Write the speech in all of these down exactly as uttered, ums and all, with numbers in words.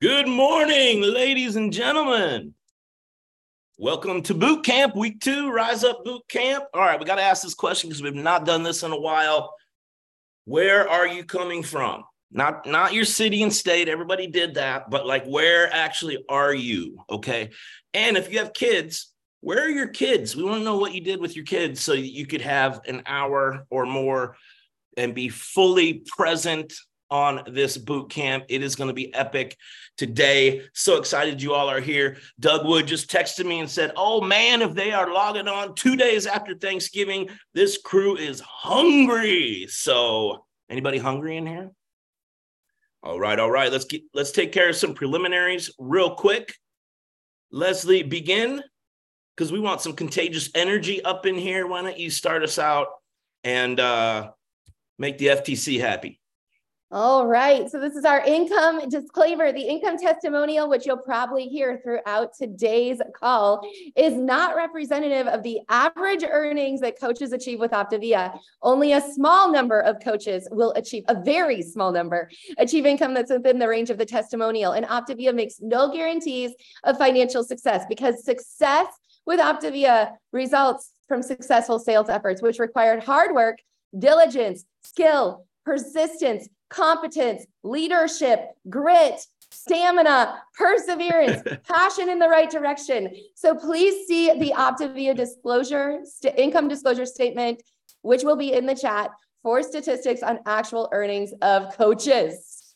Good morning, ladies and gentlemen. Welcome to boot camp, week two, Rise Up Boot Camp. All right, we got to ask this question because we've not done this in a while. Where are you coming from? Not, not your city and state. Everybody did that, but like, where actually are you? Okay. And if you have kids, where are your kids? We want to know what you did with your kids so you could have an hour or more and be fully present on this boot camp. It is going to be epic today. So excited you all are here. Doug Wood just texted me and said, oh man, if they are logging on two days after Thanksgiving, this crew is hungry. So anybody hungry in here? All right, all right. Let's get, let's take care of some preliminaries real quick. Leslie, begin, because we want some contagious energy up in here. Why don't you start us out and uh, make the F T C happy? All right. So this is our income disclaimer. The income testimonial, which you'll probably hear throughout today's call, is not representative of the average earnings that coaches achieve with Optavia. Only a small number of coaches will achieve, a very small number, achieve income that's within the range of the testimonial. And Optavia makes no guarantees of financial success, because success with Optavia results from successful sales efforts, which required hard work, diligence, skill, persistence, competence, leadership, grit, stamina, perseverance, passion in the right direction. So please see the Optavia disclosure, st- income disclosure statement, which will be in the chat, for statistics on actual earnings of coaches.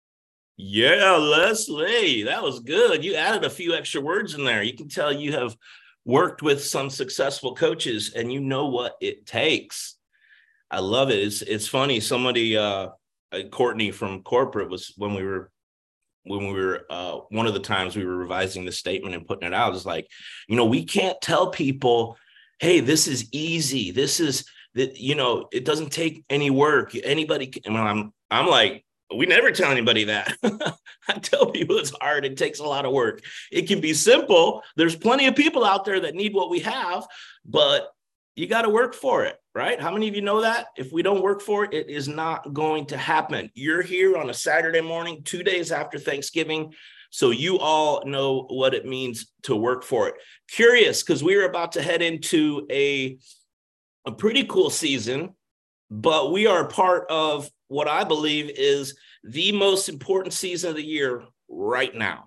Yeah, Leslie, that was good. You added a few extra words in there. You can tell you have worked with some successful coaches and you know what it takes. I love it. It's it's funny. Somebody, uh, Courtney from corporate, was when we were when we were uh, one of the times we were revising the statement and putting it out. It's like, you know, we can't tell people, hey, this is easy. This is that, you know, it doesn't take any work. Anybody can. Well, I'm I'm like, we never tell anybody that. I tell people it's hard. It takes a lot of work. It can be simple. There's plenty of people out there that need what we have, but you got to work for it, right? How many of you know that? If we don't work for it, it is not going to happen. You're here on a Saturday morning, two days after Thanksgiving, so you all know what it means to work for it. Curious, because we are about to head into a, a pretty cool season, but we are part of what I believe is the most important season of the year right now.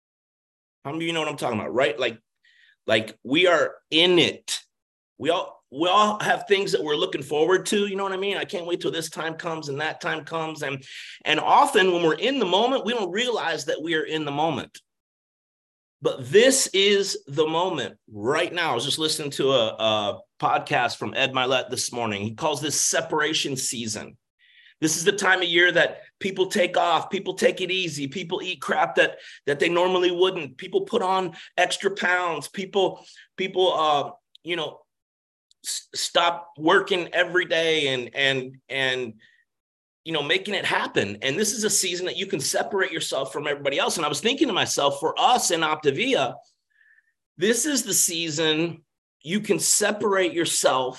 How many of you know what I'm talking about, right? Like, like we are in it. We all we all have things that we're looking forward to. You know what I mean? I can't wait till this time comes and that time comes. And, and often when we're in the moment, we don't realize that we are in the moment. But this is the moment right now. I was just listening to a, a podcast from Ed Mylett this morning. He calls this separation season. This is the time of year that people take off, people take it easy, people eat crap that, that they normally wouldn't. People put on extra pounds. People, people, uh, you know, stop working every day and and and you know making it happen. And this is a season that you can separate yourself from everybody else. And I was thinking to myself, for us in Optavia, this is the season you can separate yourself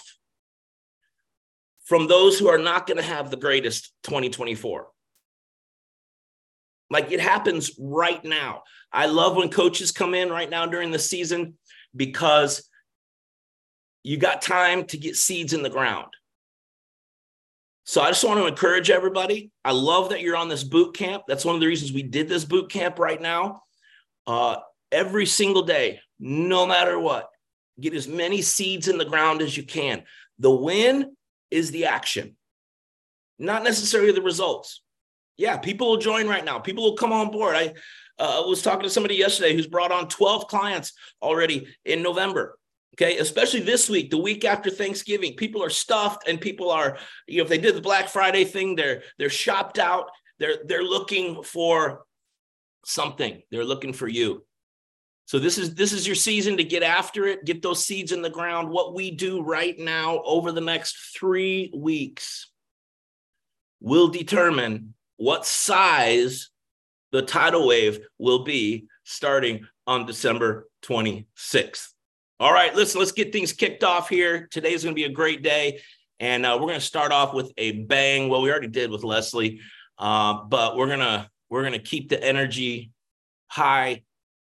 from those who are not going to have the greatest twenty twenty-four. Like, it happens right now. I love when coaches come in right now during the season, because you got time to get seeds in the ground. So I just want to encourage everybody. I love that you're on this boot camp. That's one of the reasons we did this boot camp right now. Uh, every single day, no matter what, get as many seeds in the ground as you can. The win is the action, not necessarily the results. Yeah, people will join right now. People will come on board. I uh, was talking to somebody yesterday who's brought on twelve clients already in November. Okay, especially this week, the week after Thanksgiving, people are stuffed and people are, you know, if they did the Black Friday thing, they're they're shopped out. They're they're looking for something. They're looking for you. So this is this is your season to get after it, get those seeds in the ground. What we do right now over the next three weeks will determine what size the tidal wave will be starting on December twenty-sixth. All right, listen, let's get things kicked off here. Today's going to be a great day, and uh, we're going to start off with a bang. Well, we already did with Leslie, uh, but we're gonna we're gonna keep the energy high.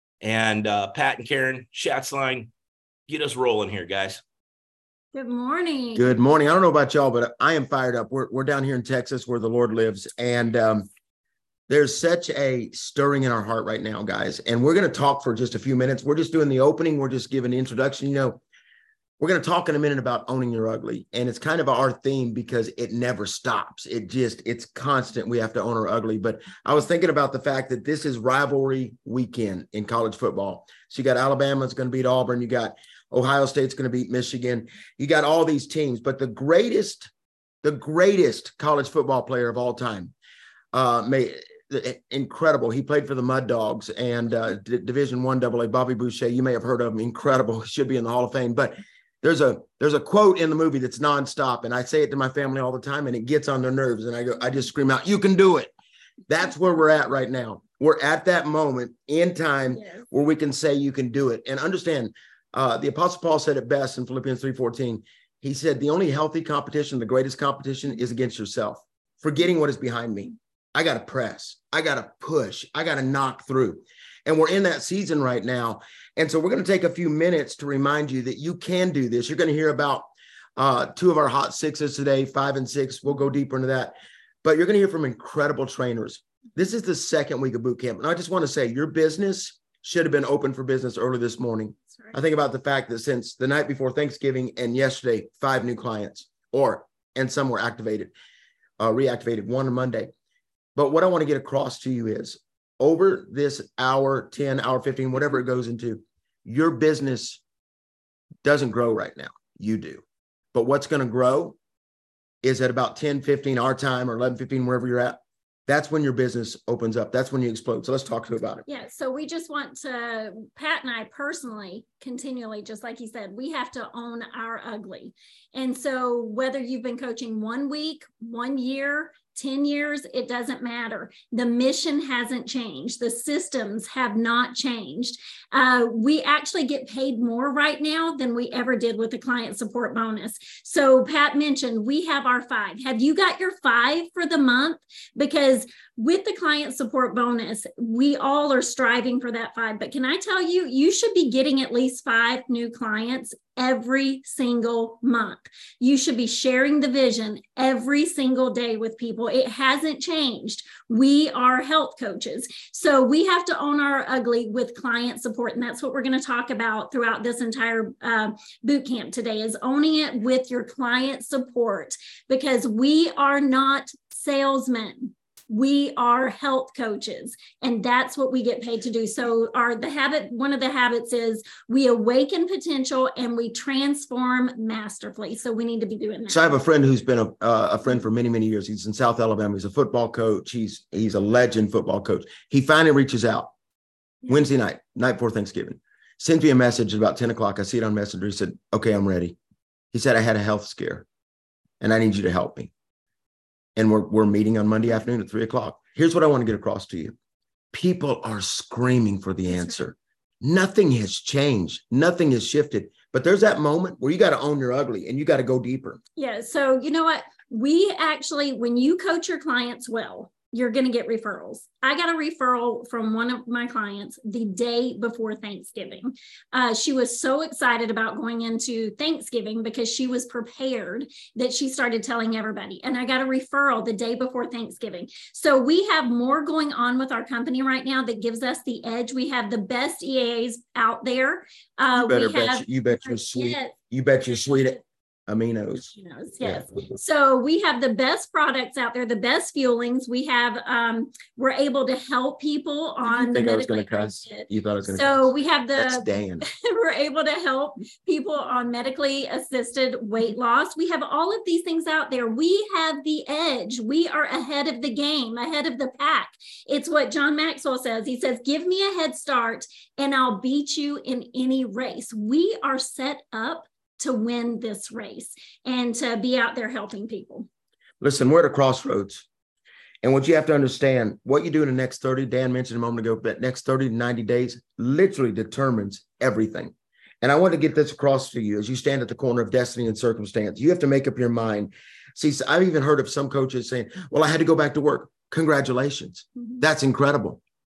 And uh, Pat and Karen, Schatzline, get us rolling here, guys. Good morning. Good morning. I don't know about y'all, but I am fired up. We're, we're down here in Texas where the Lord lives. And um, there's such a stirring in our heart right now, guys. And we're going to talk for just a few minutes. We're just doing the opening. We're just giving the introduction. You know, we're going to talk in a minute about owning your ugly. And it's kind of our theme because it never stops. It just, it's constant. We have to own our ugly. But I was thinking about the fact that this is rivalry weekend in college football. So you got Alabama's going to beat Auburn. You got Ohio State's going to beat Michigan. You got all these teams, but the greatest, the greatest college football player of all time, uh, may incredible. He played for the Mud Dogs and uh, D- Division One Double A. Bobby Boucher. You may have heard of him. Incredible. He should be in the Hall of Fame. But there's a there's a quote in the movie that's nonstop, and I say it to my family all the time, and it gets on their nerves. And I go, I just scream out, "You can do it!" That's where we're at right now. We're at that moment in time yes. where we can say you can do it. And understand, uh, the Apostle Paul said it best in Philippians three fourteen. He said, the only healthy competition, the greatest competition is against yourself, forgetting what is behind me. I got to press. I got to push. I got to knock through. And we're in that season right now. And so we're going to take a few minutes to remind you that you can do this. You're going to hear about uh, two of our hot sixes today, five and six. We'll go deeper into that. But you're going to hear from incredible trainers. This is the second week of boot camp. And I just want to say your business should have been open for business early this morning. Right. I think about the fact that since the night before Thanksgiving and yesterday, five new clients, or, and some were activated, uh, reactivated, one on Monday. But what I want to get across to you is over this hour, ten, hour fifteen, whatever it goes into, your business doesn't grow right now. You do. But what's going to grow is at about ten fifteen our time or eleven fifteen, wherever you're at. That's when your business opens up. That's when you explode. So let's talk to you about it. Yeah. So we just want to, Pat and I personally, continually, just like he said, we have to own our ugly. And so whether you've been coaching one week, one year, ten years, it doesn't matter. The mission hasn't changed. The systems have not changed. Uh, we actually get paid more right now than we ever did with the client support bonus. So Pat mentioned we have our five. Have you got your five for the month? Because with the client support bonus, we all are striving for that five. But can I tell you, you should be getting at least five new clients every single month. You should be sharing the vision every single day with people. It hasn't changed. We are health coaches. So we have to own our ugly with client support. And that's what we're going to talk about throughout this entire uh, boot camp today, is owning it with your client support, because we are not salesmen. We are health coaches, and that's what we get paid to do. So our the habit, one of the habits is we awaken potential and we transform masterfully. So we need to be doing that. So I have a friend who's been a, uh, a friend for many, many years. He's in South Alabama. He's a football coach. He's, he's a legend football coach. He finally reaches out yeah. Wednesday night, night before Thanksgiving, sends me a message at about ten o'clock. I see it on Messenger. He said, okay, I'm ready. He said, I had a health scare and I need you to help me. And we're, we're meeting on Monday afternoon at three o'clock. Here's what I want to get across to you. People are screaming for the answer. Nothing has changed. Nothing has shifted. But there's that moment where you got to own your ugly and you got to go deeper. Yeah. So you know what? We actually, when you coach your clients well, you're going to get referrals. I got a referral from one of my clients the day before Thanksgiving. Uh, she was so excited about going into Thanksgiving because she was prepared that she started telling everybody. And I got a referral the day before Thanksgiving. So we have more going on with our company right now that gives us the edge. We have the best E A As out there. Uh, you better we bet have, you, you bet you're sweet. Yes. You bet you're sweet. Aminos. Aminos, yes. Yeah. So we have the best products out there, the best fuelings. We have, um, we're able to help people on you the think I was going to cuss? You thought I was going to So cuss. we have the, That's Dan. we're able to help people on medically assisted weight loss. We have all of these things out there. We have the edge. We are ahead of the game, ahead of the pack. It's what John Maxwell says. He says, give me a head start and I'll beat you in any race. We are set up to win this race and to be out there helping people. Listen, we're at a crossroads. And what you have to understand, what you do in the next thirty, Dan mentioned a moment ago, that next thirty to ninety days literally determines everything. And I want to get this across to you as you stand at the corner of destiny and circumstance. You have to make up your mind. See, I've even heard of some coaches saying, well, I had to go back to work. Congratulations. Mm-hmm. That's incredible.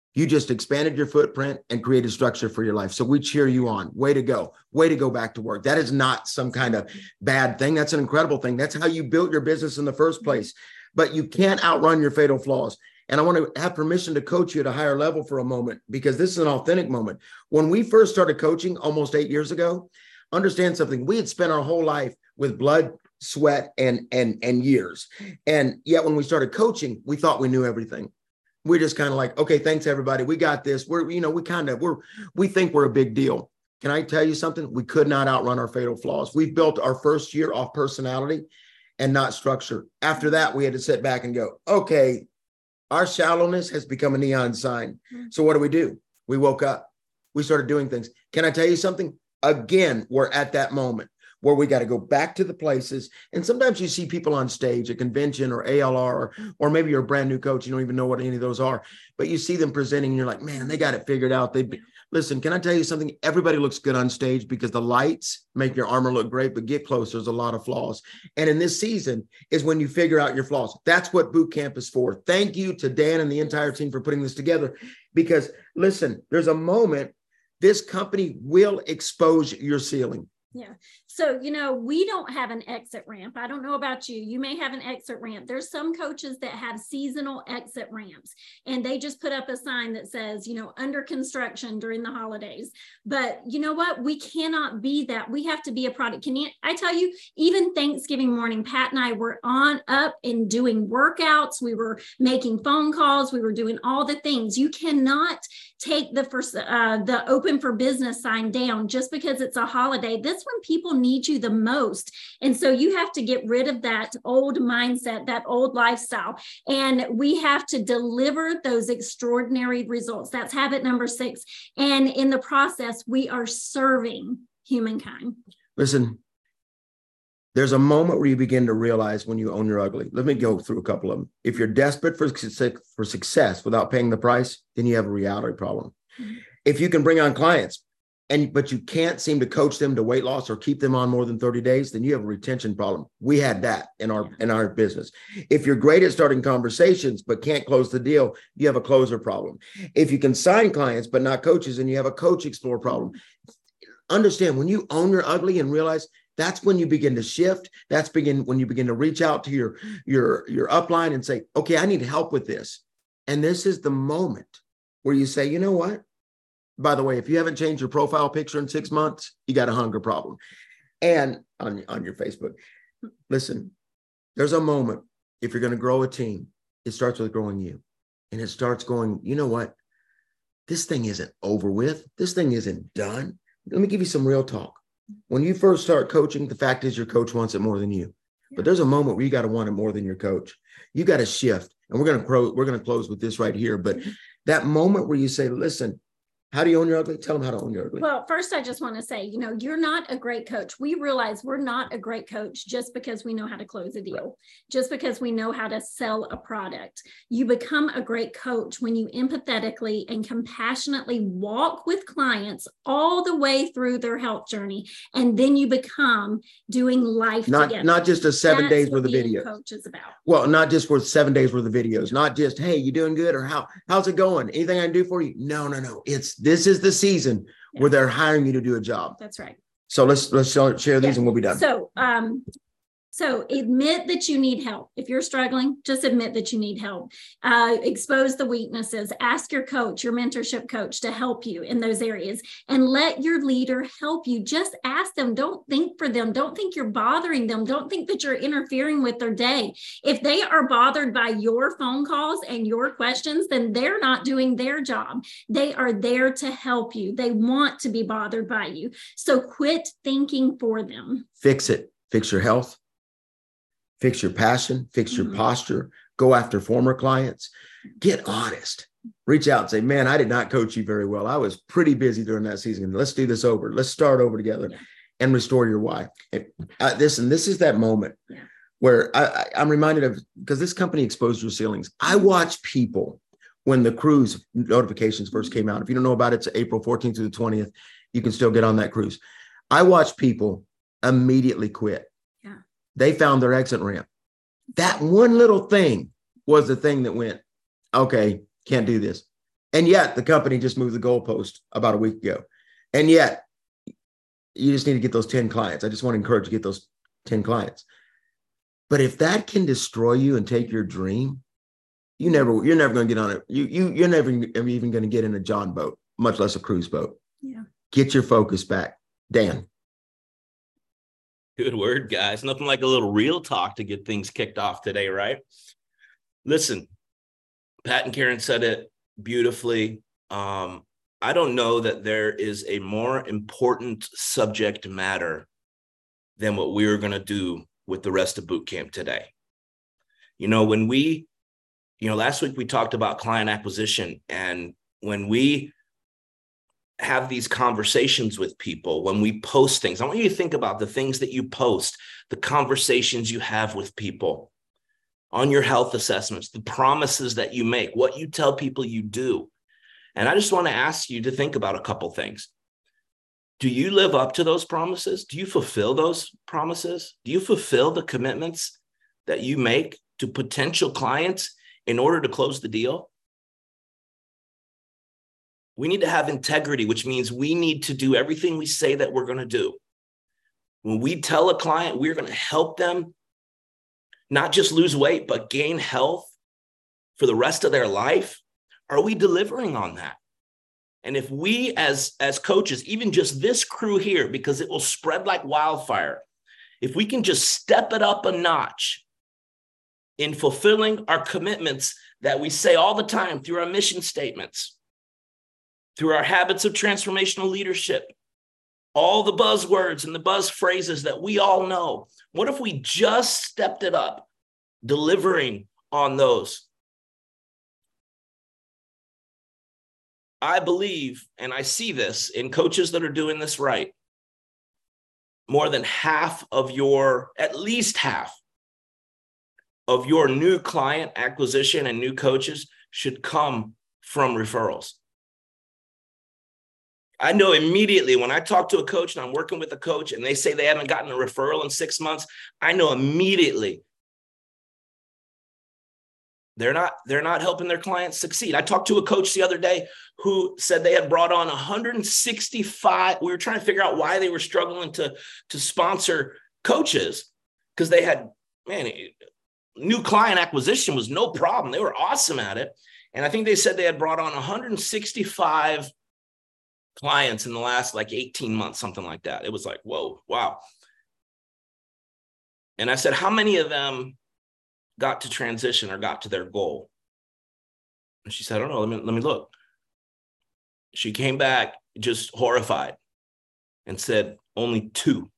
You just expanded your footprint and created structure for your life. So we cheer you on. Way to go. Way to go back to work. That is not some kind of bad thing. That's an incredible thing. That's how you built your business in the first place. But you can't outrun your fatal flaws. And I want to have permission to coach you at a higher level for a moment, because this is an authentic moment. When we first started coaching almost eight years ago, understand something. We had spent our whole life with blood, sweat, and, and, and years. And yet when we started coaching, we thought we knew everything. We're just kind of like, okay, thanks everybody. We got this. We're, you know, we kind of, we're, we think we're a big deal. Can I tell you something? We could not outrun our fatal flaws. We've built our first year off personality and not structure. After that, we had to sit back and go, okay, our shallowness has become a neon sign. So what do we do? We woke up. We started doing things. Can I tell you something? Again, we're at that moment where we got to go back to the places. And sometimes you see people on stage, a convention or A L R, or, or maybe you're a brand new coach. You don't even know what any of those are, but you see them presenting and you're like, man, they got it figured out. They listen, can I tell you something? Everybody looks good on stage because the lights make your armor look great, but get close. There's a lot of flaws. And in this season is when you figure out your flaws. That's what boot camp is for. Thank you to Dan and the entire team for putting this together, because listen, there's a moment this company will expose your ceiling. Yeah. So, you know, we don't have an exit ramp. I don't know about you. You may have an exit ramp. There's some coaches that have seasonal exit ramps, and they just put up a sign that says, you know, under construction during the holidays. But you know what? We cannot be that. We have to be a product. Can you, I tell you, even Thanksgiving morning, Pat and I were on up and doing workouts. We were making phone calls. We were doing all the things. You cannot take the first, uh, the open for business sign down just because it's a holiday. That's when people need you the most. And so you have to get rid of that old mindset, that old lifestyle. And we have to deliver those extraordinary results. That's habit number six. And in the process, we are serving humankind. Listen, there's a moment where you begin to realize when you own your ugly. Let me go through a couple of them. If you're desperate for, for success without paying the price, then you have a reality problem. Mm-hmm. If you can bring on clients, and but you can't seem to coach them to weight loss or keep them on more than thirty days, then you have a retention problem. We had that in our in our business. If you're great at starting conversations but can't close the deal, you have a closer problem. If you can sign clients but not coaches, then you have a coach explore problem. Understand, when you own your ugly and realize, that's when you begin to shift. That's begin when you begin to reach out to your your your upline and say, okay, I need help with this. And this is the moment where you say, you know what? By the way, if you haven't changed your profile picture in six months, you got a hunger problem. And on, on your Facebook, listen, there's a moment, if you're going to grow a team, it starts with growing you. And it starts going, you know what? This thing isn't over with. This thing isn't done. Let me give you some real talk. When you first start coaching, the fact is your coach wants it more than you. But there's a moment where you got to want it more than your coach. You got to shift. And we're going to pro, we're going to close with this right here. But that moment where you say, listen, how do you own your ugly? Tell them how to own your ugly. Well, first, I just want to say, you know, you're not a great coach. We realize we're not a great coach just because we know how to close a deal, right, just because we know how to sell a product. You become a great coach when you empathetically and compassionately walk with clients all the way through their health journey. And then you become doing life not, together. Not just a seven That's days worth of being videos. Coach is about. Well, not just worth seven days worth of videos, not just, hey, you doing good? Or how, how's it going? Anything I can do for you? No, no, no. It's, this is the season yeah. where they're hiring you to do a job. That's right. So let's let's share these yeah. and we'll be done. So um, so admit that you need help. If you're struggling, just admit that you need help. Uh, expose the weaknesses. Ask your coach, your mentorship coach, to help you in those areas, and let your leader help you. Just ask them. Don't think for them. Don't think you're bothering them. Don't think that you're interfering with their day. If they are bothered by your phone calls and your questions, then they're not doing their job. They are there to help you. They want to be bothered by you. So quit thinking for them. Fix it. Fix your health. Fix your passion, fix your mm-hmm. posture, go after former clients, get honest, reach out and say, man, I did not coach you very well. I was pretty busy during that season. Let's do this over. Let's start over together yeah. and restore your why. And, uh, this, and this is that moment yeah. where I, I, I'm reminded of, because this company exposed your ceilings. I watch people when the cruise notifications first came out. If you don't know about it, it's April fourteenth through the twentieth. You can still get on that cruise. I watch people immediately quit. They found their exit ramp. That one little thing was the thing that went, okay, can't do this. And yet the company just moved the goalpost about a week ago. And yet you just need to get those ten clients. I just want to encourage you to get those ten clients. But if that can destroy you and take your dream, you never, you're never going to get on it. You, you, you're never even going to get in a John boat, much less a cruise boat. Yeah. Get your focus back. Dan. Good word, guys. Nothing like a little real talk to get things kicked off today, right? Listen, Pat and Karen said it beautifully. Um, I don't know that there is a more important subject matter than what we are going to do with the rest of boot camp today. You know, when we, you know, last week we talked about client acquisition, and when we have these conversations with people, when we post things, I want you to think about the things that you post, the conversations you have with people on your health assessments, the promises that you make, what you tell people you do. And I just want to ask you to think about a couple things. Do you live up to those promises? Do you fulfill those promises? Do you fulfill the commitments that you make to potential clients in order to close the deal? We need to have integrity, which means we need to do everything we say that we're going to do. When we tell a client we're going to help them not just lose weight, but gain health for the rest of their life, are we delivering on that? And if we as, as coaches, even just this crew here, because it will spread like wildfire, if we can just step it up a notch in fulfilling our commitments that we say all the time through our mission statements, through our habits of transformational leadership, all the buzzwords and the buzz phrases that we all know. What if we just stepped it up, delivering on those? I believe, and I see this in coaches that are doing this right, more than half of your, at least half of your new client acquisition and new coaches should come from referrals. I know immediately when I talk to a coach and I'm working with a coach and they say they haven't gotten a referral in six months, I know immediately they're not, they're not helping their clients succeed. I talked to a coach the other day who said they had brought on one hundred sixty-five. We were trying to figure out why they were struggling to, to sponsor coaches, because they had, man, new client acquisition was no problem. They were awesome at it. And I think they said they had brought on one hundred sixty-five clients in the last like eighteen months, something like that. It was like, whoa, wow. And I said, how many of them got to transition or got to their goal? And she said, I don't know, let me, let me look. She came back just horrified and said, only two.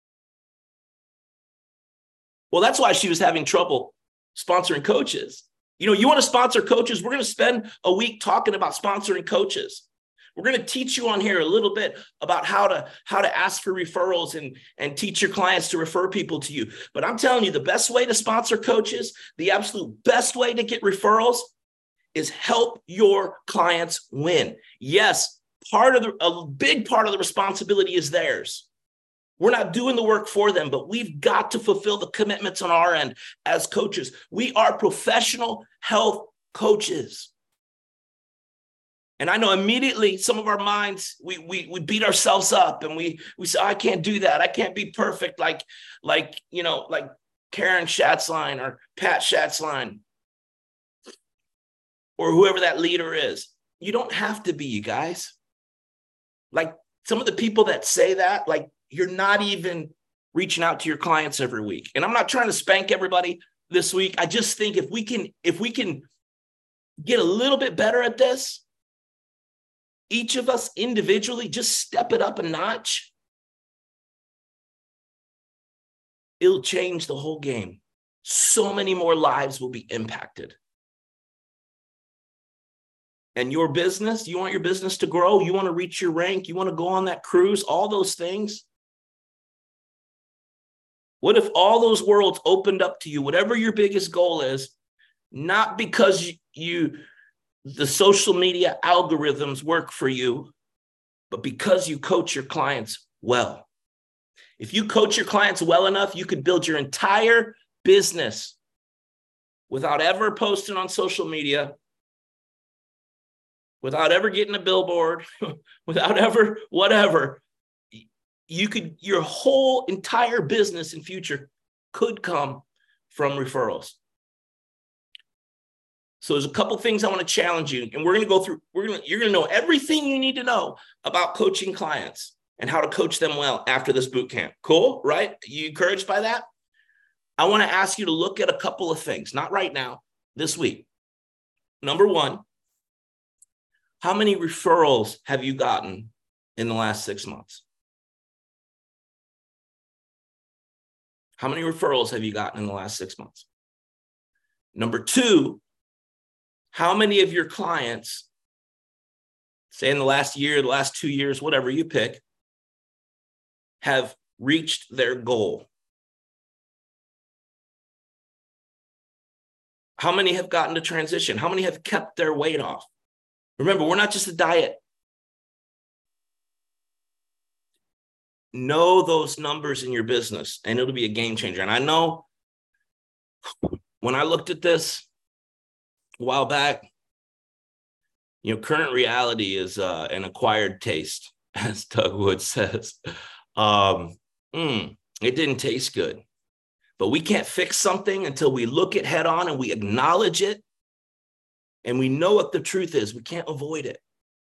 Well, that's why she was having trouble sponsoring coaches. You know, you want to sponsor coaches? We're going to spend a week talking about sponsoring coaches. We're going to teach you on here a little bit about how to, how to ask for referrals and, and teach your clients to refer people to you. But I'm telling you, the best way to sponsor coaches, the absolute best way to get referrals is help your clients win. Yes, part of the, a big part of the responsibility is theirs. We're not doing the work for them, but we've got to fulfill the commitments on our end as coaches. We are professional health coaches. And I know immediately some of our minds, we we we beat ourselves up and we we say, I can't do that. I can't be perfect like, like you know, like Karen Schatzline or Pat Schatzline or whoever that leader is. You don't have to be, you guys. Like some of the people that say that, like you're not even reaching out to your clients every week. And I'm not trying to spank everybody this week. I just think if we can, if we can get a little bit better at this, each of us individually, just step it up a notch, it'll change the whole game. So many more lives will be impacted. And your business, you want your business to grow, you want to reach your rank, you want to go on that cruise, all those things. What if all those worlds opened up to you, whatever your biggest goal is, not because you, you the social media algorithms work for you, but because you coach your clients well. If you coach your clients well enough, you could build your entire business without ever posting on social media, without ever getting a billboard, without ever whatever, you could, your whole entire business in future could come from referrals. So there's a couple things I want to challenge you, and we're going to go through, we're going to, you're going to know everything you need to know about coaching clients and how to coach them well after this boot camp. Cool, right? You encouraged by that? I want to ask you to look at a couple of things, not right now, this week. Number one, how many referrals have you gotten in the last six months? How many referrals have you gotten in the last six months? Number two, how many of your clients, say in the last year, the last two years, whatever you pick, have reached their goal? How many have gotten to transition? How many have kept their weight off? Remember, we're not just a diet. Know those numbers in your business, and it'll be a game changer. And I know when I looked at this a while back, you know, current reality is uh, an acquired taste, as Doug Wood says. Um, mm, it didn't taste good. But we can't fix something until we look it head on and we acknowledge it and we know what the truth is. We can't avoid it.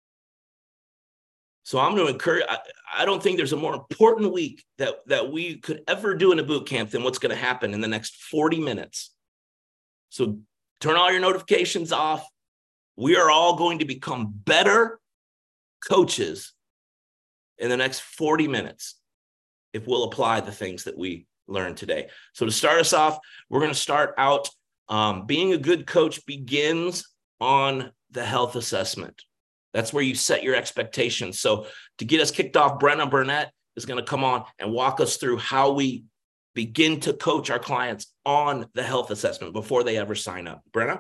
So I'm going to encourage, I, I don't think there's a more important week that, that we could ever do in a boot camp than what's going to happen in the next forty minutes. So turn all your notifications off. We are all going to become better coaches in the next forty minutes if we'll apply the things that we learned today. So to start us off, we're going to start out um, being a good coach begins on the health assessment. That's where you set your expectations. So to get us kicked off, Brenna Burnett is going to come on and walk us through how we begin to coach our clients on the health assessment before they ever sign up. Brenna?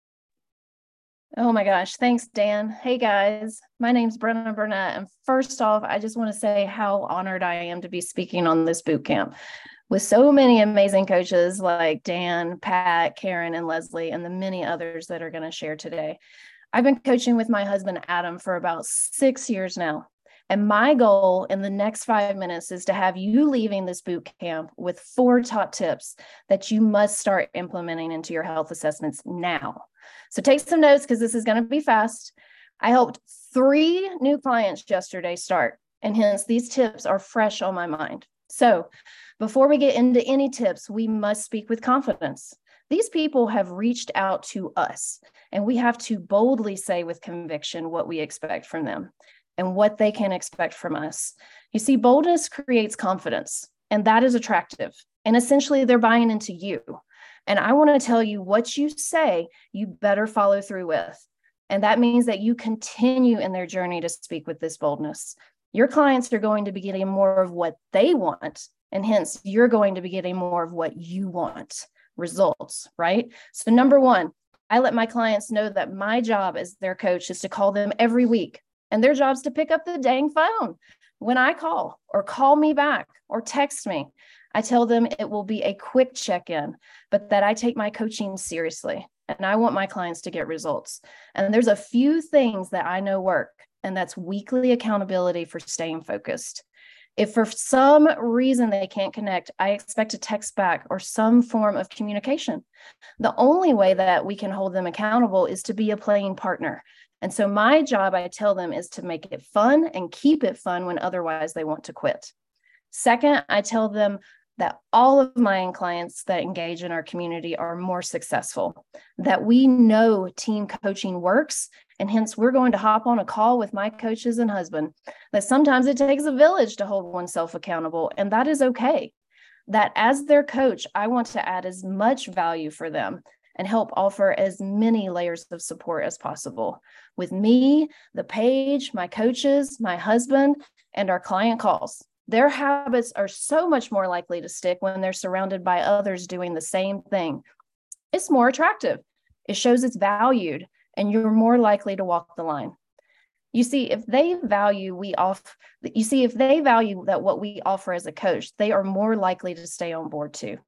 Oh my gosh. Thanks, Dan. Hey guys, my name's Brenna Burnett. And first off, I just want to say how honored I am to be speaking on this boot camp with so many amazing coaches like Dan, Pat, Karen, and Leslie, and the many others that are going to share today. I've been coaching with my husband, Adam, for about six years now. And my goal in the next five minutes is to have you leaving this boot camp with four top tips that you must start implementing into your health assessments now. So take some notes because this is going to be fast. I helped three new clients yesterday start, and hence these tips are fresh on my mind. So before we get into any tips, we must speak with confidence. These people have reached out to us, and we have to boldly say with conviction what we expect from them and what they can expect from us. You see, boldness creates confidence, and that is attractive. And essentially, they're buying into you. And I want to tell you what you say, you better follow through with. And that means that you continue in their journey to speak with this boldness. Your clients are going to be getting more of what they want, and hence you're going to be getting more of what you want, results, right? So number one, I let my clients know that my job as their coach is to call them every week, and their job is to pick up the dang phone when I call, or call me back, or text me. I tell them it will be a quick check-in, but that I take my coaching seriously, and I want my clients to get results. And there's a few things that I know work, and that's weekly accountability for staying focused. If for some reason they can't connect, I expect a text back or some form of communication. The only way that we can hold them accountable is to be a playing partner. And so my job, I tell them, is to make it fun and keep it fun when otherwise they want to quit. Second, I tell them that all of my clients that engage in our community are more successful, that we know team coaching works, and hence we're going to hop on a call with my coaches and husband, that sometimes it takes a village to hold oneself accountable, and that is okay. That as their coach, I want to add as much value for them and help offer as many layers of support as possible. With me, the page, my coaches, my husband, and our client calls. Their habits are so much more likely to stick when they're surrounded by others doing the same thing. It's more attractive. It shows it's valued, and you're more likely to walk the line. You see, if they value we off, you see, if they value that what we offer as a coach, they are more likely to stay on board too.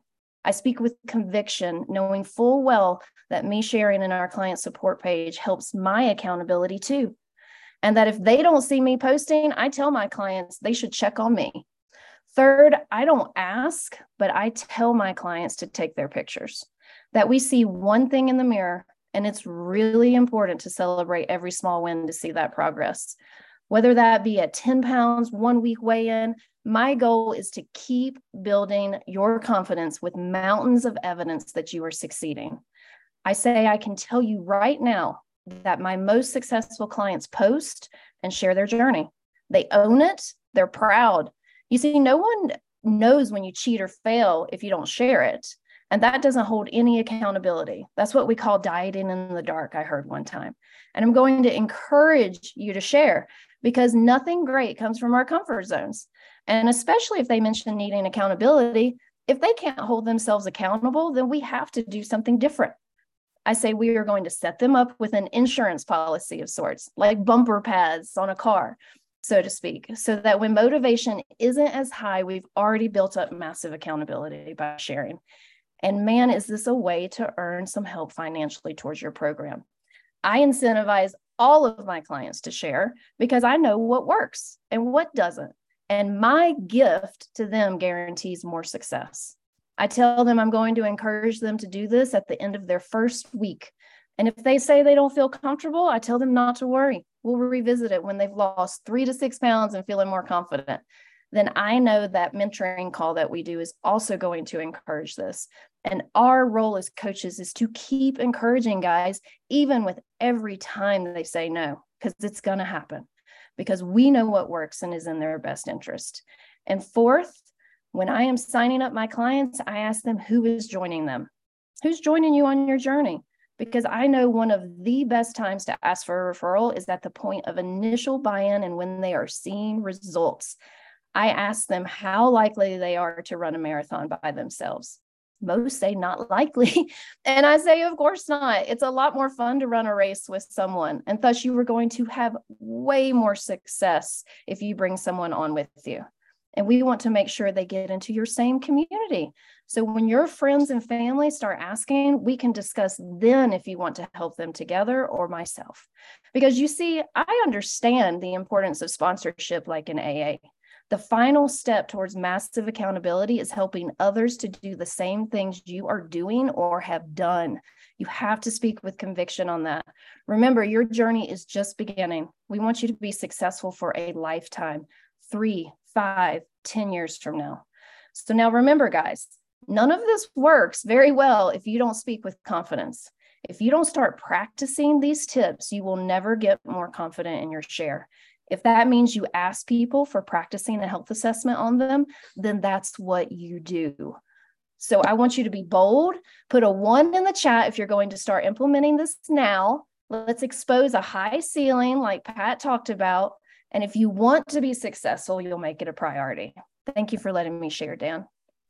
I speak with conviction, knowing full well that me sharing in our client support page helps my accountability too. And that if they don't see me posting, I tell my clients they should check on me. Third, I don't ask, but I tell my clients to take their pictures. That we see one thing in the mirror, and it's really important to celebrate every small win to see that progress. Whether that be at ten pounds, one week weigh-in, my goal is to keep building your confidence with mountains of evidence that you are succeeding. I say I can tell you right now that my most successful clients post and share their journey. They own it, they're proud. You see, no one knows when you cheat or fail if you don't share it. And that doesn't hold any accountability. That's what we call dieting in the dark, I heard one time. And I'm going to encourage you to share, because nothing great comes from our comfort zones. And especially if they mention needing accountability, if they can't hold themselves accountable, then we have to do something different. I say we are going to set them up with an insurance policy of sorts, like bumper pads on a car, so to speak, so that when motivation isn't as high, we've already built up massive accountability by sharing. And man, is this a way to earn some help financially towards your program. I incentivize all of my clients to share because I know what works and what doesn't. And my gift to them guarantees more success. I tell them I'm going to encourage them to do this at the end of their first week. And if they say they don't feel comfortable, I tell them not to worry. We'll revisit it when they've lost three to six pounds and feeling more confident. Then I know that mentoring call that we do is also going to encourage this. And our role as coaches is to keep encouraging guys, even with every time they say no, because it's going to happen, because we know what works and is in their best interest. And fourth, when I am signing up my clients, I ask them who is joining them, who's joining you on your journey, because I know one of the best times to ask for a referral is at the point of initial buy-in and when they are seeing results. I ask them how likely they are to run a marathon by themselves. Most say not likely. And I say, of course not. It's a lot more fun to run a race with someone. And thus you are going to have way more success if you bring someone on with you. And we want to make sure they get into your same community. So when your friends and family start asking, we can discuss then if you want to help them together or myself. Because you see, I understand the importance of sponsorship like in A A. The final step towards massive accountability is helping others to do the same things you are doing or have done. You have to speak with conviction on that. Remember, your journey is just beginning. We want you to be successful for a lifetime, three, five, ten years from now. So now remember, guys, none of this works very well if you don't speak with confidence. If you don't start practicing these tips, you will never get more confident in your share. If that means you ask people for practicing a health assessment on them, then that's what you do. So I want you to be bold. Put a one in the chat if you're going to start implementing this now. Let's expose a high ceiling like Pat talked about. And if you want to be successful, you'll make it a priority. Thank you for letting me share, Dan.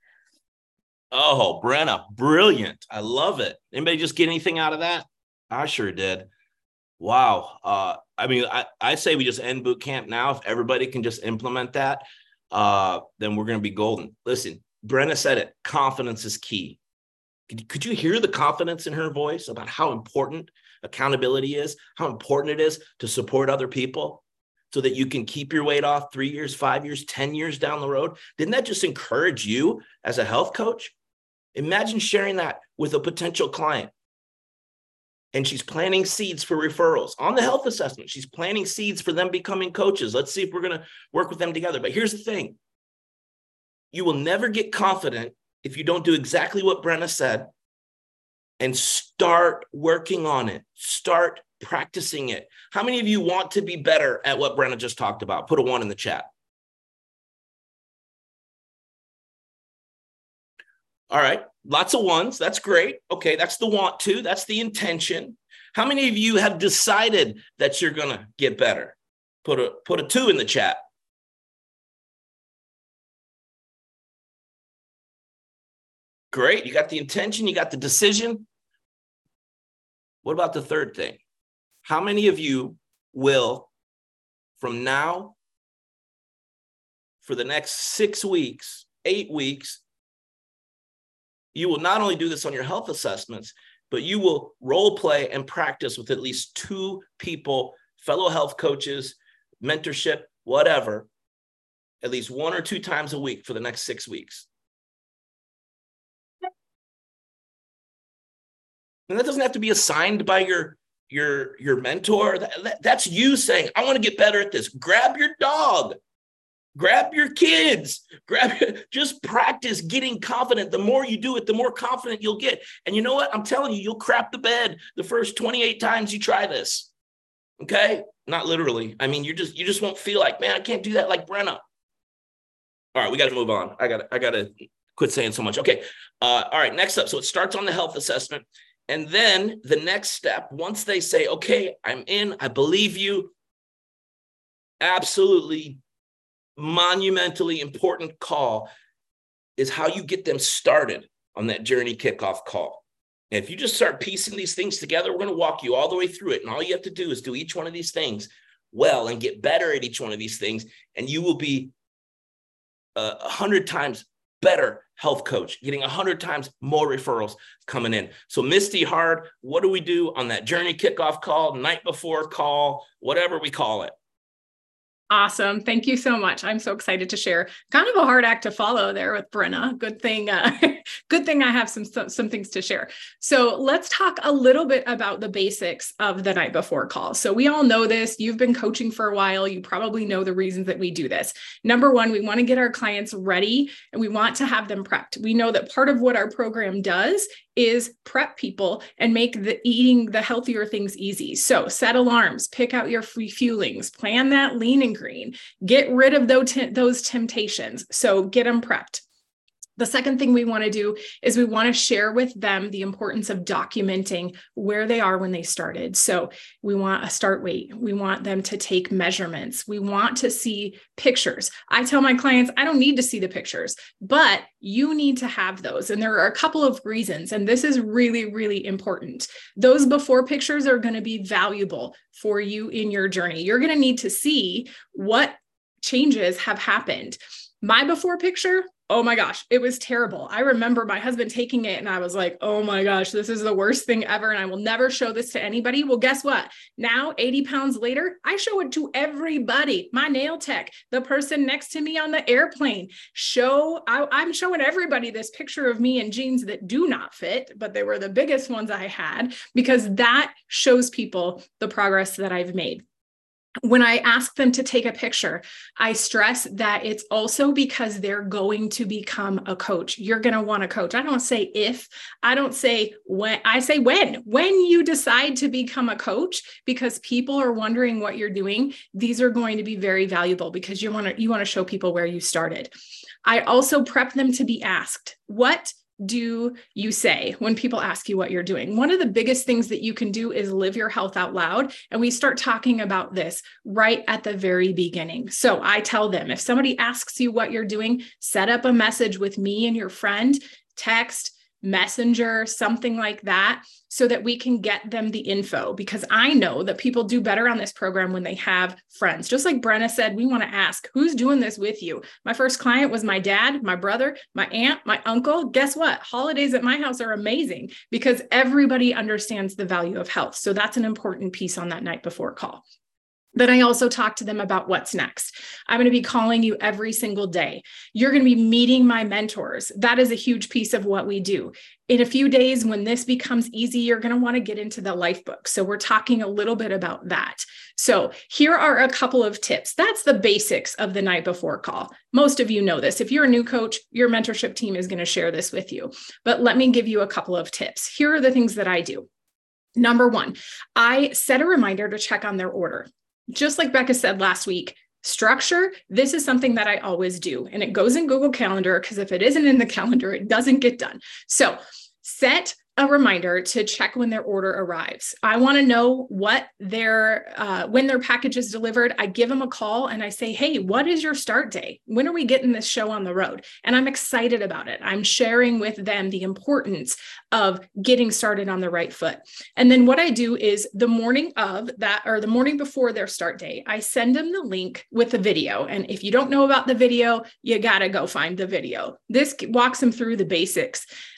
Oh, Brenna, brilliant. I love it. Anybody just get anything out of that? I sure did. Wow. Uh, I mean, I, I say we just end boot camp now. If everybody can just implement that, uh, then we're going to be golden. Listen, Brenna said it. Confidence is key. Could, could you hear the confidence in her voice about how important accountability is, how important it is to support other people so that you can keep your weight off three years, five years, ten years down the road? Didn't that just encourage you as a health coach? Imagine sharing that with a potential client. And she's planting seeds for referrals on the health assessment. She's planting seeds for them becoming coaches. Let's see if we're going to work with them together. But here's the thing. You will never get confident if you don't do exactly what Brenna said and start working on it. Start practicing it. How many of you want to be better at what Brenna just talked about? Put a one in the chat. All right. Lots of ones. That's great. Okay. That's the want to. That's the intention. How many of you have decided that you're going to get better? Put a, put a two in the chat. Great. You got the intention. You got the decision. What about the third thing? How many of you will, from now, for the next six weeks, eight weeks, you will not only do this on your health assessments, but you will role play and practice with at least two people, fellow health coaches, mentorship, whatever, at least one or two times a week for the next six weeks. And that doesn't have to be assigned by your, your, your mentor. That, that, that's you saying, I want to get better at this. Grab your dog. Grab your kids, grab, just practice getting confident. The more you do it, the more confident you'll get. And you know what? I'm telling you, you'll crap the bed the first twenty-eight times you try this. Okay. Not literally. I mean, you just, you just won't feel like, man, I can't do that like Brenna. All right. We got to move on. I got to, I got to quit saying so much. Okay. Uh, all right. Next up. So it starts on the health assessment. And then the next step, once they say, okay, I'm in, I believe you, absolutely monumentally important call is how you get them started on that journey kickoff call. And if you just start piecing these things together, we're going to walk you all the way through it. And all you have to do is do each one of these things well and get better at each one of these things. And you will be a hundred times better health coach, getting a hundred times more referrals coming in. So Misty Hard, what do we do on that journey kickoff call, night before call, whatever we call it? Awesome. Thank you so much. I'm so excited to share. Kind of a hard act to follow there with Brenna. Good thing, uh, good thing I have some, some, some things to share. So let's talk a little bit about the basics of the night before call. So we all know this. You've been coaching for a while. You probably know the reasons that we do this. Number one, we want to get our clients ready and we want to have them prepped. We know that part of what our program does is prep people and make the eating the healthier things easy. So set alarms, pick out your refuelings, plan that lean and green, get rid of those, those temptations. So get them prepped. The second thing we want to do is we want to share with them the importance of documenting where they are when they started. So we want a start weight. We want them to take measurements. We want to see pictures. I tell my clients, I don't need to see the pictures, but you need to have those. And there are a couple of reasons, and this is really, really important. Those before pictures are going to be valuable for you in your journey. You're going to need to see what changes have happened. My before picture, oh my gosh, it was terrible. I remember my husband taking it and I was like, oh my gosh, this is the worst thing ever. And I will never show this to anybody. Well, guess what? Now, eighty pounds later, I show it to everybody. My nail tech, the person next to me on the airplane, show, I, I'm showing everybody this picture of me in jeans that do not fit, but they were the biggest ones I had, because that shows people the progress that I've made. When I ask them to take a picture, I stress that it's also because they're going to become a coach. You're going to want to coach. I don't say if, I don't say when, I say when. When you decide to become a coach, because people are wondering what you're doing, these are going to be very valuable because you want to, you want to show people where you started. I also prep them to be asked, what do you say when people ask you what you're doing? One of the biggest things that you can do is live your health out loud. And we start talking about this right at the very beginning. So I tell them, if somebody asks you what you're doing, set up a message with me and your friend, text, messenger, something like that, so that we can get them the info, because I know that people do better on this program when they have friends. Just like Brenna said, we want to ask, who's doing this with you? My first client was my dad, my brother, my aunt, my uncle. Guess what? Holidays at my house are amazing because everybody understands the value of health. So that's an important piece on that night before call. Then I also talk to them about what's next. I'm going to be calling you every single day. You're going to be meeting my mentors. That is a huge piece of what we do. In a few days, when this becomes easy, you're going to want to get into the life book. So we're talking a little bit about that. So here are a couple of tips. That's the basics of the night before call. Most of you know this. If you're a new coach, your mentorship team is going to share this with you. But let me give you a couple of tips. Here are the things that I do. Number one, I set a reminder to check on their order. Just like Becca said last week, structure, this is something that I always do. And it goes in Google Calendar, because if it isn't in the calendar, it doesn't get done. So set a reminder to check when their order arrives. I want to know what their, uh, when their package is delivered. I give them a call and I say, hey, what is your start day? When are we getting this show on the road? And I'm excited about it. I'm sharing with them the importance of getting started on the right foot. And then what I do is the morning of that, or the morning before their start day, I send them the link with the video. And if you don't know about the video, you got to go find the video. This walks them through the basics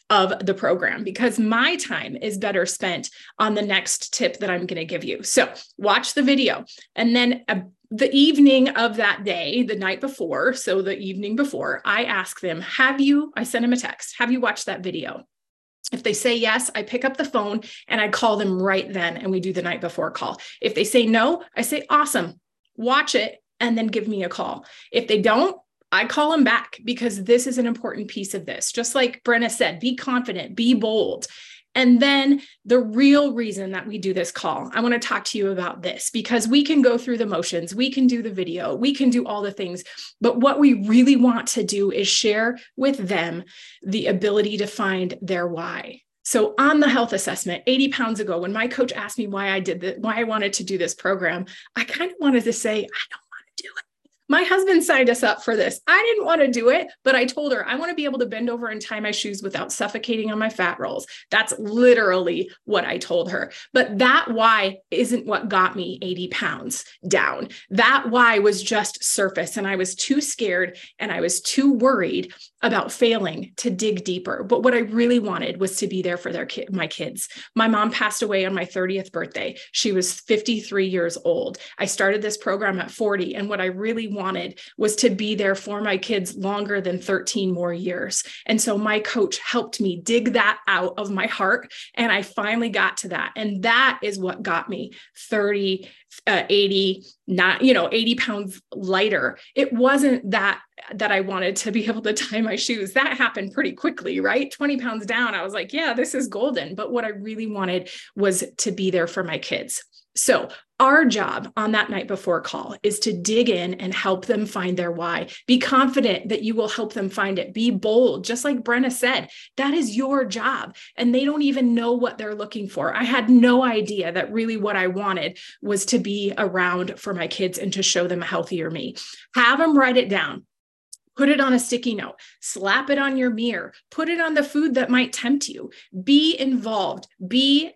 of the program, because my time is better spent on the next tip that I'm going to give you. So watch the video, and then uh, the evening of that day, the night before, so the evening before, I ask them, have you, I send them a text, have you watched that video? If they say yes, I pick up the phone and I call them right then, and we do the night before call. If they say no, I say, awesome, watch it and then give me a call. If they don't, I call them back, because this is an important piece of this. Just like Brenna said, be confident, be bold. And then the real reason that we do this call, I want to talk to you about this, because we can go through the motions, we can do the video, we can do all the things, but what we really want to do is share with them the ability to find their why. So on the health assessment, eighty pounds ago, when my coach asked me why I did that, why I wanted to do this program, I kind of wanted to say, I don't want to do it. My husband signed us up for this. I didn't want to do it, but I told her I want to be able to bend over and tie my shoes without suffocating on my fat rolls. That's literally what I told her. But that why isn't what got me eighty pounds down. That why was just surface. And I was too scared and I was too worried about failing to dig deeper. But what I really wanted was to be there for their kid, my kids. My mom passed away on my thirtieth birthday. She was fifty-three years old. I started this program at forty. And what I really wanted was to be there for my kids longer than thirteen more years. And so my coach helped me dig that out of my heart. And I finally got to that. And that is what got me thirty, uh, eighty, not, you know, eighty pounds lighter. It wasn't that, that I wanted to be able to tie my shoes. That happened pretty quickly, right? twenty pounds down. I was like, yeah, this is golden. But what I really wanted was to be there for my kids. So our job on that night before call is to dig in and help them find their why. Be confident that you will help them find it. Be bold. Just like Brenna said, that is your job. And they don't even know what they're looking for. I had no idea that really what I wanted was to be around for my kids and to show them a healthier me. Have them write it down. Put it on a sticky note, slap it on your mirror, put it on the food that might tempt you. Be involved, be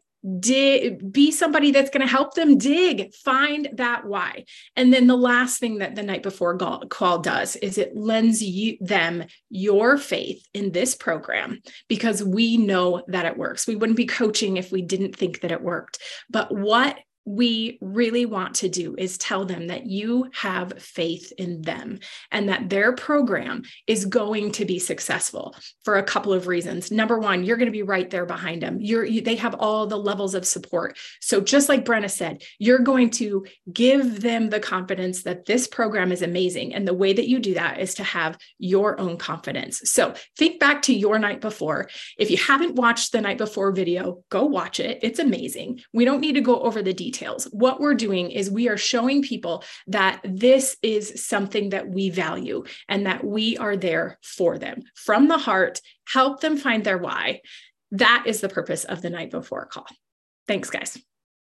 Dig, be somebody that's going to help them dig, find that why. And then the last thing that the night before call does is it lends you them your faith in this program, because we know that it works. We wouldn't be coaching if we didn't think that it worked. But what we really want to do is tell them that you have faith in them and that their program is going to be successful for a couple of reasons. Number one, you're going to be right there behind them. You're, you, they have all the levels of support. So just like Brenna said, you're going to give them the confidence that this program is amazing. And the way that you do that is to have your own confidence. So think back to your night before. If you haven't watched the night before video, go watch it. It's amazing. We don't need to go over the details. What we're doing is we are showing people that this is something that we value and that we are there for them from the heart, help them find their why. That is the purpose of the night before call. Thanks, guys.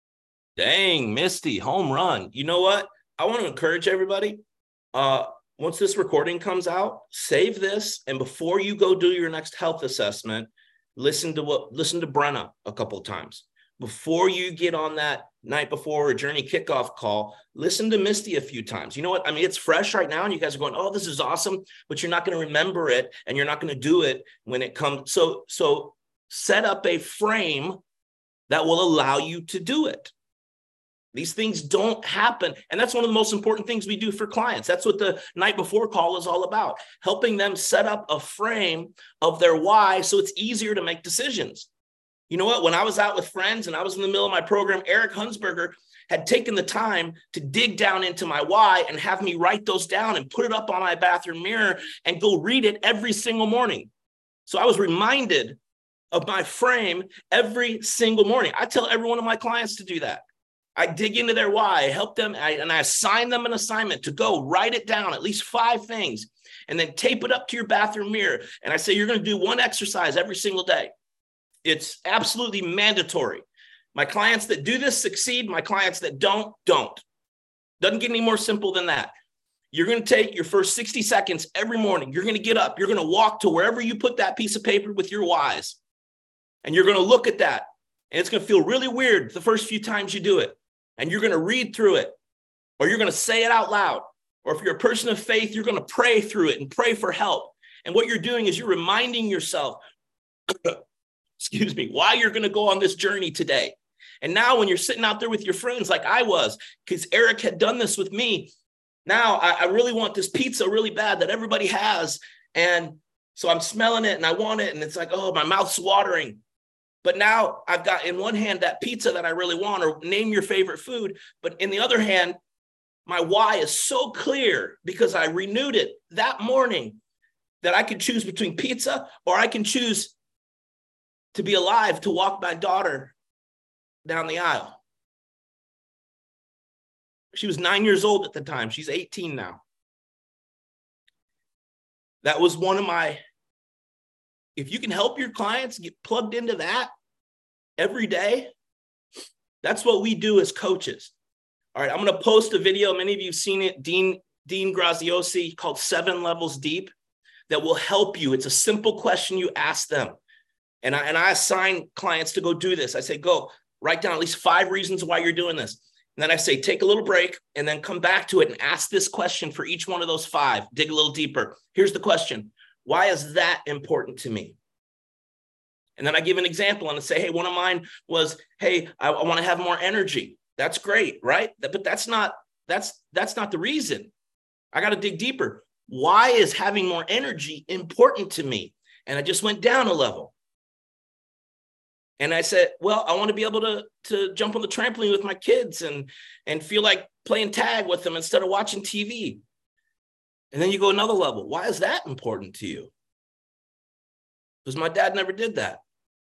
Dang, Misty, home run. You know what? I want to encourage everybody. Uh, once this recording comes out, save this. And before you go do your next health assessment, listen to what, listen to Brenna a couple of times. Before you get on that night before a journey kickoff call, listen to Misty a few times. You know what? I mean, it's fresh right now and you guys are going, oh, this is awesome, but you're not going to remember it and you're not going to do it when it comes. So, so set up a frame that will allow you to do it. These things don't happen. And that's one of the most important things we do for clients. That's what the night before call is all about, helping them set up a frame of their why so it's easier to make decisions. You know what? When I was out with friends and I was in the middle of my program, Eric Hunsberger had taken the time to dig down into my why and have me write those down and put it up on my bathroom mirror and go read it every single morning. So I was reminded of my frame every single morning. I tell every one of my clients to do that. I dig into their why, help them, and I assign them an assignment to go write it down, at least five things, and then tape it up to your bathroom mirror. And I say, you're going to do one exercise every single day. It's absolutely mandatory. My clients that do this succeed. My clients that don't, don't. Doesn't get any more simple than that. You're going to take your first sixty seconds every morning. You're going to get up. You're going to walk to wherever you put that piece of paper with your whys. And you're going to look at that. And it's going to feel really weird the first few times you do it. And you're going to read through it. Or you're going to say it out loud. Or if you're a person of faith, you're going to pray through it and pray for help. And what you're doing is you're reminding yourself, excuse me, why you're going to go on this journey today. And now when you're sitting out there with your friends like I was, because Eric had done this with me, now I, I really want this pizza really bad that everybody has. And so I'm smelling it and I want it. And it's like, oh, my mouth's watering. But now I've got in one hand that pizza that I really want, or name your favorite food. But in the other hand, my why is so clear because I renewed it that morning that I could choose between pizza, or I can choose to be alive to walk my daughter down the aisle. She was nine years old at the time. She's eighteen now. That was one of my, if you can help your clients get plugged into that every day, that's what we do as coaches. All right, I'm going to post a video. Many of you have seen it, Dean, Dean Graziosi, called Seven Levels Deep, that will help you. It's a simple question you ask them. And I, and I assign clients to go do this. I say, go write down at least five reasons why you're doing this. And then I say, take a little break and then come back to it and ask this question for each one of those five. Dig a little deeper. Here's the question. Why is that important to me? And then I give an example and I say, hey, one of mine was, hey, I, I want to have more energy. That's great, right? But that's not, that's, that's not the reason. I got to dig deeper. Why is having more energy important to me? And I just went down a level. And I said, well, I want to be able to, to jump on the trampoline with my kids and, and feel like playing tag with them instead of watching T V. And then you go another level. Why is that important to you? Because my dad never did that.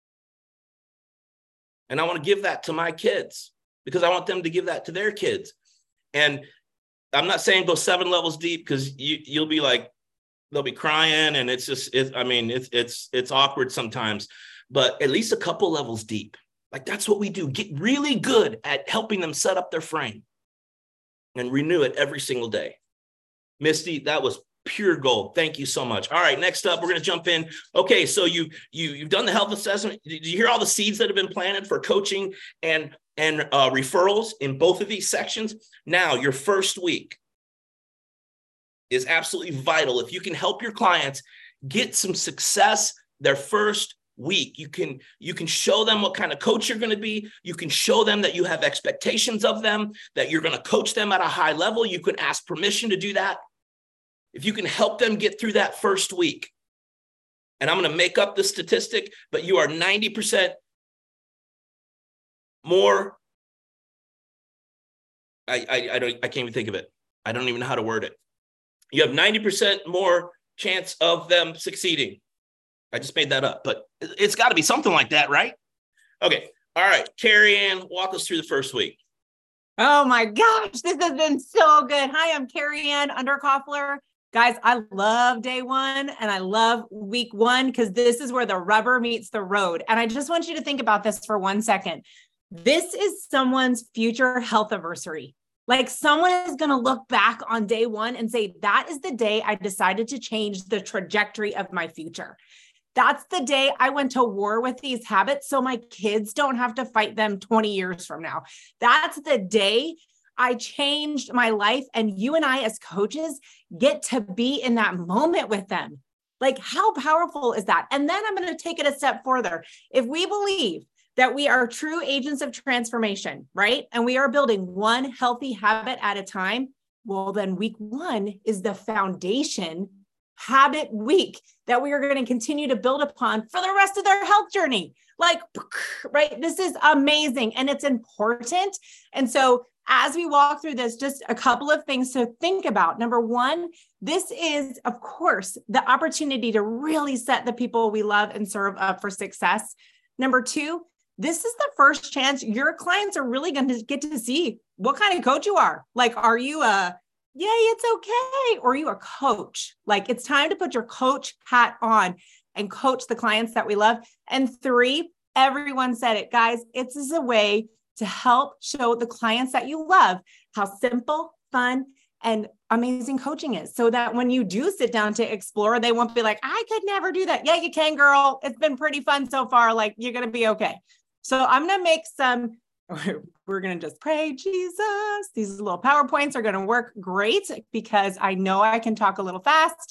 And I want to give that to my kids because I want them to give that to their kids. And I'm not saying go seven levels deep because you, you'll be like, they'll be crying. And it's just, it, I mean, it's, it's, it's awkward sometimes. But at least a couple levels deep. Like that's what we do. Get really good at helping them set up their frame and renew it every single day. Misty, that was pure gold. Thank you so much. All right, next up, we're going to jump in. Okay, so you, you, you've done the health assessment. Did you hear all the seeds that have been planted for coaching and, and uh, referrals in both of these sections? Now, your first week is absolutely vital. If you can help your clients get some success their first week, you can you can show them what kind of coach you're going to be. You can show them that you have expectations of them, that you're going to coach them at a high level. You can ask permission to do that. If you can help them get through that first week, and I'm going to make up the statistic, but you are ninety percent more. I, I, I don't I can't even think of it. I don't even know how to word it. You have ninety percent more chance of them succeeding. I just made that up, but it's got to be something like that, right? Okay. All right. Carrie Ann, walk us through the first week. Oh my gosh, this has been so good. Hi, I'm Carrie Ann Underkoffler. Guys, I love day one and I love week one because this is where the rubber meets the road. And I just want you to think about this for one second. This is someone's future health anniversary. Like someone is going to look back on day one and say, that is the day I decided to change the trajectory of my future. That's the day I went to war with these habits so my kids don't have to fight them twenty years from now. That's the day I changed my life. And you and I as coaches get to be in that moment with them. Like how powerful is that? And then I'm going to take it a step further. If we believe that we are true agents of transformation, right? And we are building one healthy habit at a time, well, then week one is the foundation habit week that we are going to continue to build upon for the rest of their health journey. Like, right? This is amazing and it's important. And so as we walk through this, just a couple of things to think about. Number one, this is, of course, the opportunity to really set the people we love and serve up for success. Number two, this is the first chance your clients are really going to get to see what kind of coach you are. Like, are you a yay, it's okay, or are you a coach? Like, it's time to put your coach hat on and coach the clients that we love. And three, everyone said it, guys, it's is a way to help show the clients that you love how simple, fun, and amazing coaching is, so that when you do sit down to explore, they won't be like, I could never do that. Yeah, you can, girl. It's been pretty fun so far. Like, you're going to be okay. So I'm going to make some, we're going to just pray, Jesus. These little PowerPoints are going to work great because I know I can talk a little fast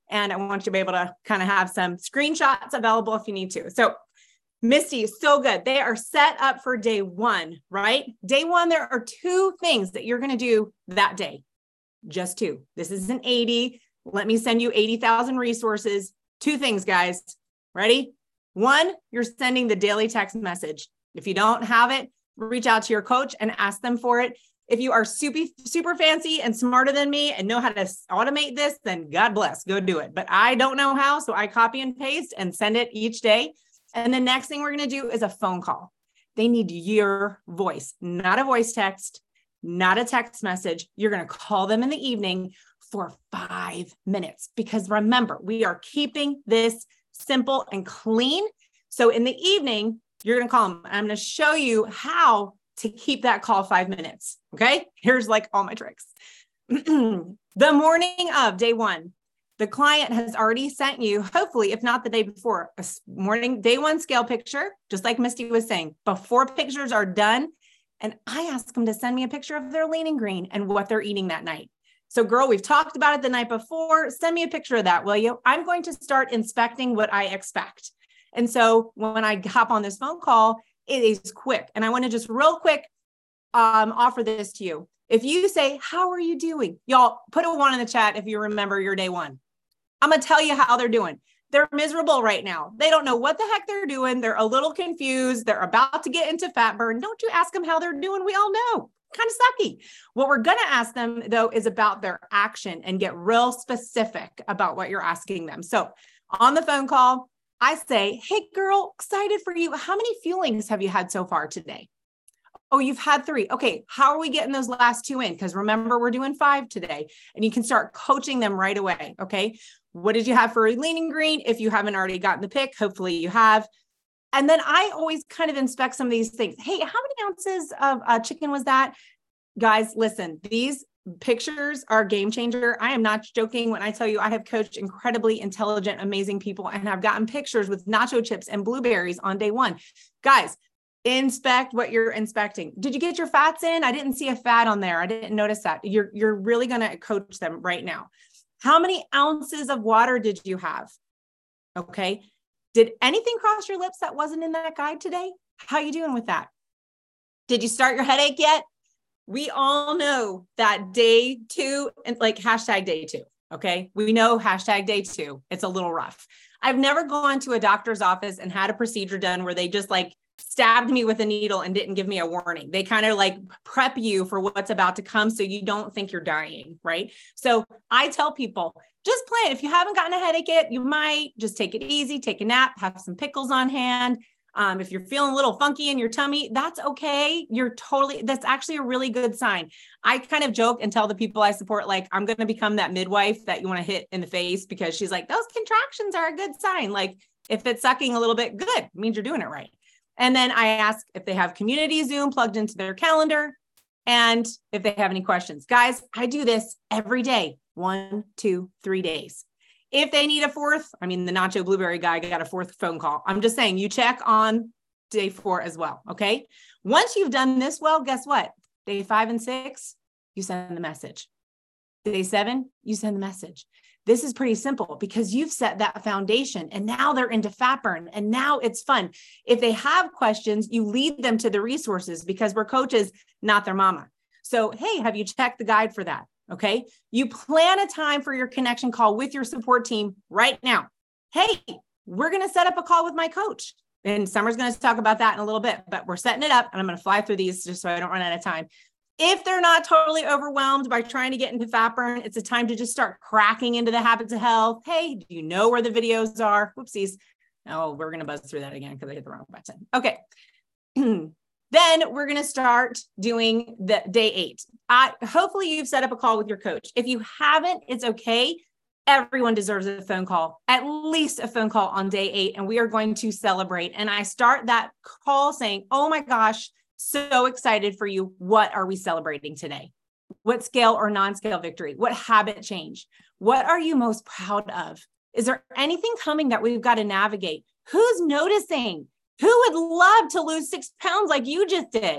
And I want you to be able to kind of have some screenshots available if you need to. So Misty, so good. They are set up for day one, right? Day one, there are two things that you're going to do that day. Just two. This isn't eighty. Let me send you eighty thousand resources. Two things, guys. Ready? One, you're sending the daily text message. If you don't have it, reach out to your coach and ask them for it. If you are super, super fancy and smarter than me and know how to automate this, then God bless, go do it. But I don't know how, so I copy and paste and send it each day. And the next thing we're going to do is a phone call. They need your voice, not a voice text, not a text message. You're going to call them in the evening for five minutes because remember, we are keeping this simple and clean. So in the evening, you're going to call them. I'm going to show you how to keep that call five minutes. Okay. Here's like all my tricks. The morning of day one, the client has already sent you, hopefully, if not the day before, a morning day one scale picture, just like Misty was saying, before pictures are done. And I ask them to send me a picture of their leaning green and what they're eating that night. So girl, we've talked about it the night before. Send me a picture of that, will you? I'm going to start inspecting what I expect. And so when I hop on this phone call, it is quick. And I want to just real quick um, offer this to you. If you say, how are you doing? Y'all put a one in the chat if you remember your day one. I'm going to tell you how they're doing. They're miserable right now. They don't know what the heck they're doing. They're a little confused. They're about to get into fat burn. Don't you ask them how they're doing? We all know. Kind of sucky. What we're going to ask them, though, is about their action and get real specific about what you're asking them. So on the phone call, I say, hey, girl, excited for you. How many fuelings have you had so far today? Oh, you've had three. Okay. How are we getting those last two in? Because remember, we're doing five today and you can start coaching them right away. Okay. What did you have for a leaning green? If you haven't already gotten the pick, hopefully you have. And then I always kind of inspect some of these things. Hey, how many ounces of uh, chicken was that? Guys, listen, these pictures are a game changer. I am not joking when I tell you I have coached incredibly intelligent, amazing people and have gotten pictures with nacho chips and blueberries on day one. Guys, inspect what you're inspecting. Did you get your fats in? I didn't see a fat on there. I didn't notice that. You're, you're really going to coach them right now. How many ounces of water did you have? Okay. Did anything cross your lips that wasn't in that guide today? How are you doing with that? Did you start your headache yet? We all know that day two and like hashtag day two. Okay. We know hashtag day two. It's a little rough. I've never gone to a doctor's office and had a procedure done where they just like stabbed me with a needle and didn't give me a warning. They kind of like prep you for what's about to come so you don't think you're dying, right? So I tell people, just plan. If you haven't gotten a headache yet, you might just take it easy, take a nap, have some pickles on hand. Um, if you're feeling a little funky in your tummy, that's okay. You're totally, that's actually a really good sign. I kind of joke and tell the people I support, like, I'm going to become that midwife that you want to hit in the face because she's like, those contractions are a good sign. Like if it's sucking a little bit, good, it means you're doing it right. And then I ask if they have community Zoom plugged into their calendar and if they have any questions. Guys, I do this every day, one, two, three days. If they need a fourth, I mean, the nacho blueberry guy got a fourth phone call. I'm just saying you check on day four as well. Okay. Once you've done this well, guess what? Day five and six, you send the message. Day seven, you send the message. This is pretty simple because you've set that foundation and now they're into fat burn and now it's fun. If they have questions, you lead them to the resources because we're coaches, not their mama. So, hey, have you checked the guide for that? Okay. You plan a time for your connection call with your support team right now. Hey, we're going to set up a call with my coach. And Summer's going to talk about that in a little bit, but we're setting it up and I'm going to fly through these just so I don't run out of time. If they're not totally overwhelmed by trying to get into fat burn, it's a time to just start cracking into the habits of health. Hey, do you know where the videos are? Whoopsies. Oh, we're going to buzz through that again because I hit the wrong button. Okay. Then we're going to start doing the day eight. I, hopefully you've set up a call with your coach. If you haven't, it's okay. Everyone deserves a phone call, at least a phone call on day eight. And we are going to celebrate. And I start that call saying, oh my gosh, so excited for you. What are we celebrating today? What scale or non-scale victory? What habit change? What are you most proud of? Is there anything coming that we've got to navigate? Who's noticing? Who would love to lose six pounds like you just did?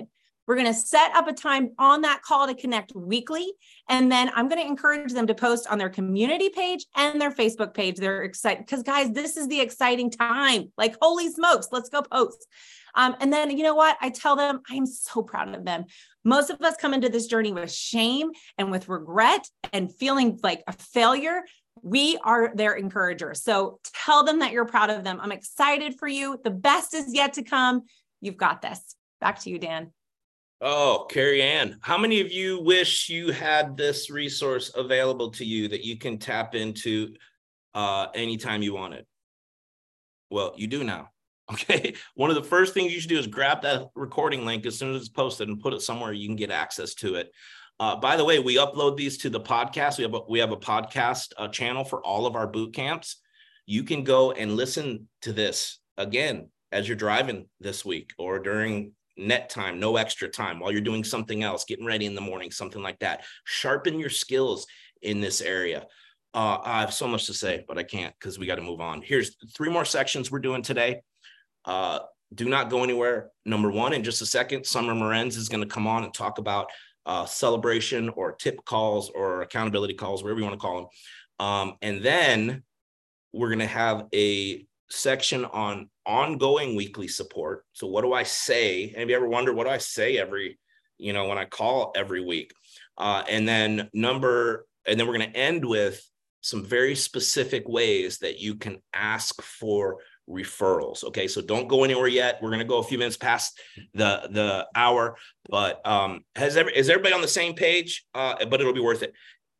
We're going to set up a time on that call to connect weekly. And then I'm going to encourage them to post on their community page and their Facebook page. They're excited because, guys, this is the exciting time. Like, holy smokes, let's go post. Um, and then, you know what? I tell them I'm so proud of them. Most of us come into this journey with shame and with regret and feeling like a failure. We are their encouragers. So tell them that you're proud of them. I'm excited for you. The best is yet to come. You've got this. Back to you, Dan. Oh, Carrie Ann, how many of you wish you had this resource available to you that you can tap into uh, anytime you want it? Well, you do now. Okay. One of the first things you should do is grab that recording link as soon as it's posted and put it somewhere you can get access to it. Uh, by the way, we upload these to the podcast. We have a, we have a podcast uh, channel for all of our boot camps. You can go and listen to this again as you're driving this week or during net time, no extra time, while you're doing something else, getting ready in the morning, something like that. Sharpen your skills in this area. Uh, I have so much to say, but I can't because we got to move on. Here's three more sections we're doing today. Uh, do not go anywhere. Number one, in just a second, Summer Morenz is going to come on and talk about uh, celebration or tip calls or accountability calls, whatever you want to call them. Um, and then we're going to have a section on ongoing weekly support. So what do I say? Have you ever wondered what do I say every, you know, when I call every week? Uh, and then number, and then we're going to end with some very specific ways that you can ask for referrals. Okay. So don't go anywhere yet. We're going to go a few minutes past the, the hour, but um, has every, is everybody on the same page? Uh, but it'll be worth it.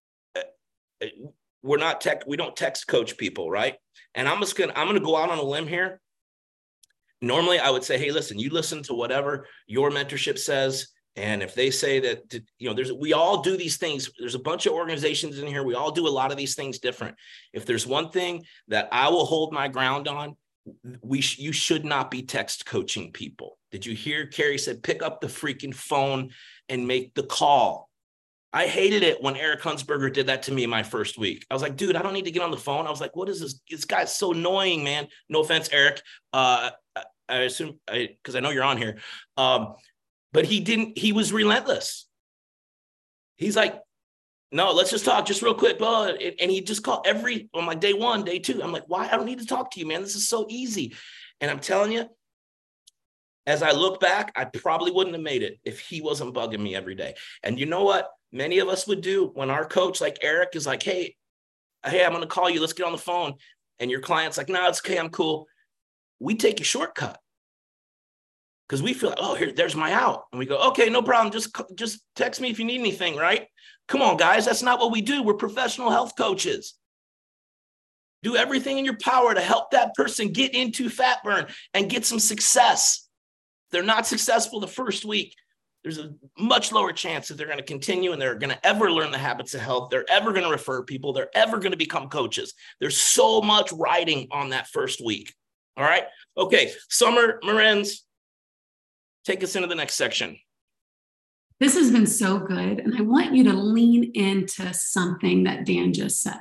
Uh, we're not tech. We don't text coach people. Right. And I'm just going to, I'm going to go out on a limb here. Normally I would say, hey, listen, you listen to whatever your mentorship says. And if they say that, you know, there's, we all do these things. There's a bunch of organizations in here. We all do a lot of these things different. If there's one thing that I will hold my ground on, we sh- you should not be text coaching people. Did you hear Carrie said, pick up the freaking phone and make the call? I hated it when Eric Hunsberger did that to me my first week. I was like, dude, I don't need to get on the phone. I was like, what is this? This guy's so annoying, man. No offense, Eric. Uh, I, I assume, because I, I know you're on here. Um, but he didn't, he was relentless. He's like, no, let's just talk just real quick. Blah. And he just called every, on like day one, day two. I'm like, why? I don't need to talk to you, man. This is so easy. And I'm telling you, as I look back, I probably wouldn't have made it if he wasn't bugging me every day. And you know what many of us would do when our coach, like Eric, is like, hey, hey, I'm going to call you. Let's get on the phone. And your client's like, no, it's okay. I'm cool. We take a shortcut because we feel like, oh, here, there's my out. And we go, okay, no problem. Just, just text me if you need anything, right? Come on, guys. That's not what we do. We're professional health coaches. Do everything in your power to help that person get into fat burn and get some success. If they're not successful the first week, there's a much lower chance that they're going to continue and they're going to ever learn the habits of health. They're ever going to refer people. They're ever going to become coaches. There's so much riding on that first week. All right. Okay. Summer Morenz, take us into the next section. This has been so good. And I want you to lean into something that Dan just said.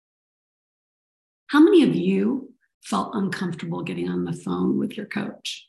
How many of you felt uncomfortable getting on the phone with your coach?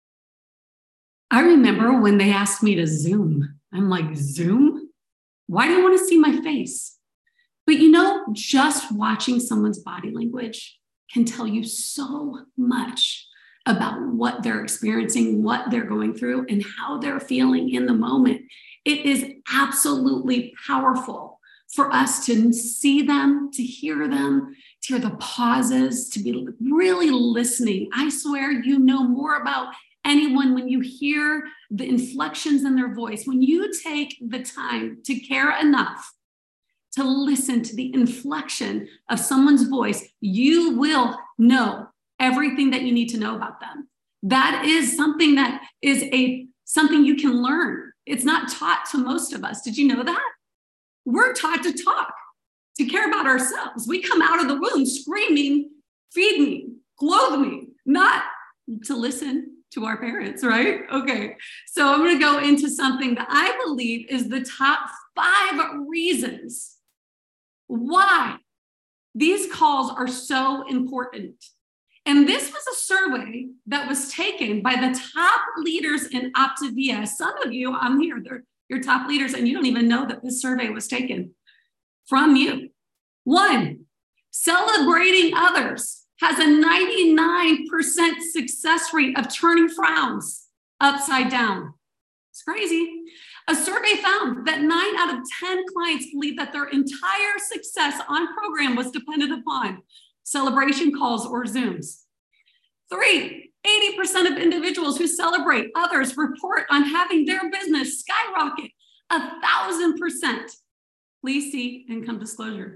I remember when they asked me to Zoom. I'm like, Zoom? Why do you want to see my face? But you know, just watching someone's body language can tell you so much about what they're experiencing, what they're going through, and how they're feeling in the moment. It is absolutely powerful for us to see them, to hear them, to hear the pauses, to be really listening. I swear you know more about anyone when you hear the inflections in their voice, when you take the time to care enough to listen to the inflection of someone's voice, you will know everything that you need to know about them. That is something that is a something you can learn. It's not taught to most of us. Did you know that? We're taught to talk, to care about ourselves. We come out of the womb screaming, feed me, clothe me, not to listen to our parents, right? Okay. So I'm going to go into something that I believe is the top five reasons why these calls are so important. And this was a survey that was taken by the top leaders in Optavia. Some of you on here, they're your top leaders, and you don't even know that this survey was taken from you. One, celebrating others has a ninety-nine percent success rate of turning frowns upside down. It's crazy. A survey found that nine out of ten clients believe that their entire success on program was dependent upon celebration calls or Zooms. Three, eighty percent of individuals who celebrate others report on having their business skyrocket a thousand percent. Please see income disclosure.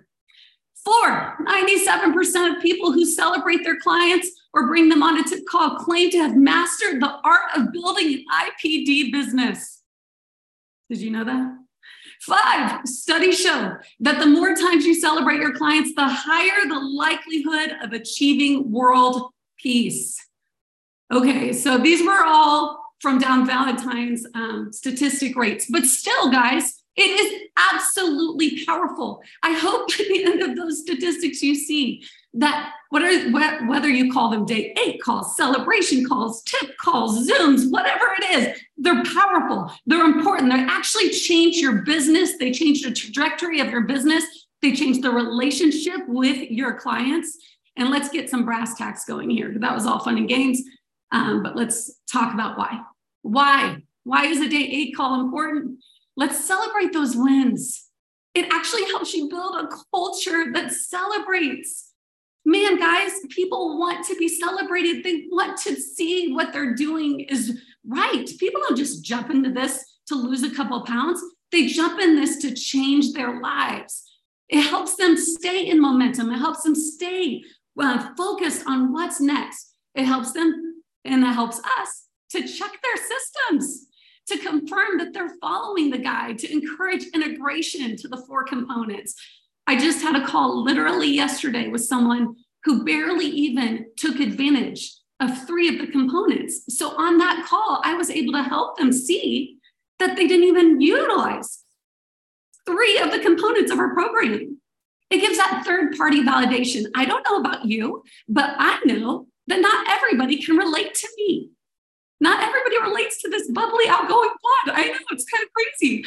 Four, ninety-seven percent of people who celebrate their clients or bring them on a tip call claim to have mastered the art of building an I P D business. Did you know that? Five, studies show that the more times you celebrate your clients, the higher the likelihood of achieving world peace. Okay, so these were all from Don Valentine's um, statistic rates, but still, guys, it is absolutely powerful. I hope at the end of those statistics you see that whatever, whether you call them day eight calls, celebration calls, tip calls, Zooms, whatever it is, they're powerful. They're important. They actually change your business. They change the trajectory of your business. They change the relationship with your clients. And let's get some brass tacks going here. That was all fun and games. Um, but let's talk about why. Why? Why is a day eight call important? Let's celebrate those wins. It actually helps you build a culture that celebrates. Man, guys, people want to be celebrated. They want to see what they're doing is right. People don't just jump into this to lose a couple of pounds. They jump in this to change their lives. It helps them stay in momentum. It helps them stay uh, focused on what's next. It helps them, and it helps us to check their systems, to confirm that they're following the guide, to encourage integration to the four components. I just had a call literally yesterday with someone who barely even took advantage of three of the components. So on that call, I was able to help them see that they didn't even utilize three of the components of our program. It gives that third-party validation. I don't know about you, but I know that not everybody can relate to me. Not everybody relates to this bubbly, outgoing blonde. I know, it's kind of crazy.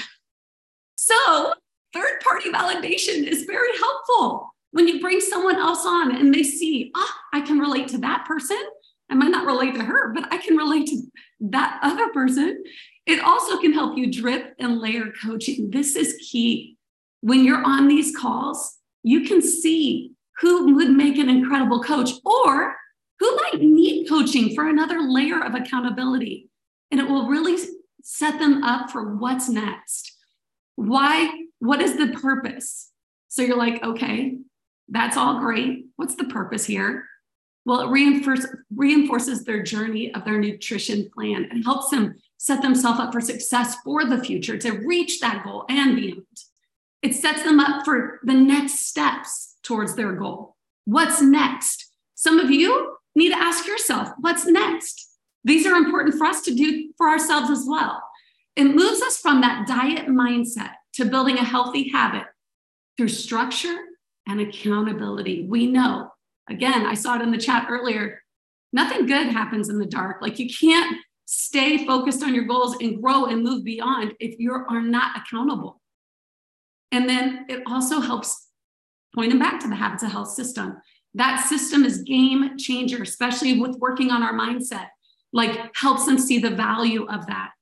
So third-party validation is very helpful when you bring someone else on and they see, ah, oh, I can relate to that person. I might not relate to her, but I can relate to that other person. It also can help you drip and layer coaching. This is key. When you're on these calls, you can see who would make an incredible coach or who might need coaching for another layer of accountability. And it will really set them up for what's next. Why? What is the purpose? So you're like, okay, that's all great. What's the purpose here? Well, it reinforce, reinforces their journey of their nutrition plan and helps them set themselves up for success for the future to reach that goal and beyond. It sets them up for the next steps towards their goal. What's next? Some of you need to ask yourself, what's next? These are important for us to do for ourselves as well. It moves us from that diet mindset to building a healthy habit through structure and accountability. We know, again, I saw it in the chat earlier, nothing good happens in the dark. Like you can't stay focused on your goals and grow and move beyond if you are not accountable. And then it also helps point them back to the Habits of Health system. That system is game changer, especially with working on our mindset, like helps them see the value of that.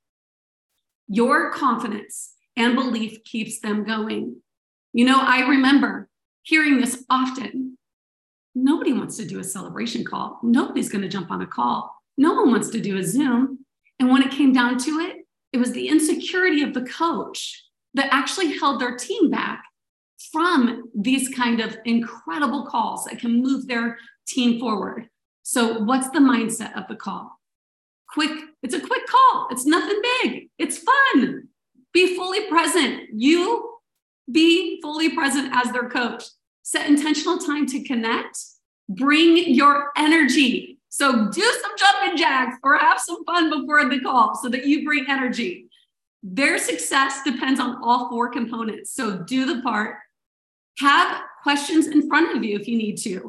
Your confidence and belief keeps them going. You know, I remember hearing this often. Nobody wants to do a celebration call. Nobody's going to jump on a call. No one wants to do a Zoom. And when it came down to it, it was the insecurity of the coach that actually held their team back from these kind of incredible calls that can move their team forward. So what's the mindset of the call? Quick, it's a quick call. It's nothing big. It's fun. Be fully present. You be fully present as their coach. Set intentional time to connect. Bring your energy. So do some jumping jacks or have some fun before the call so that you bring energy. Their success depends on all four components. So do the part. Have questions in front of you if you need to.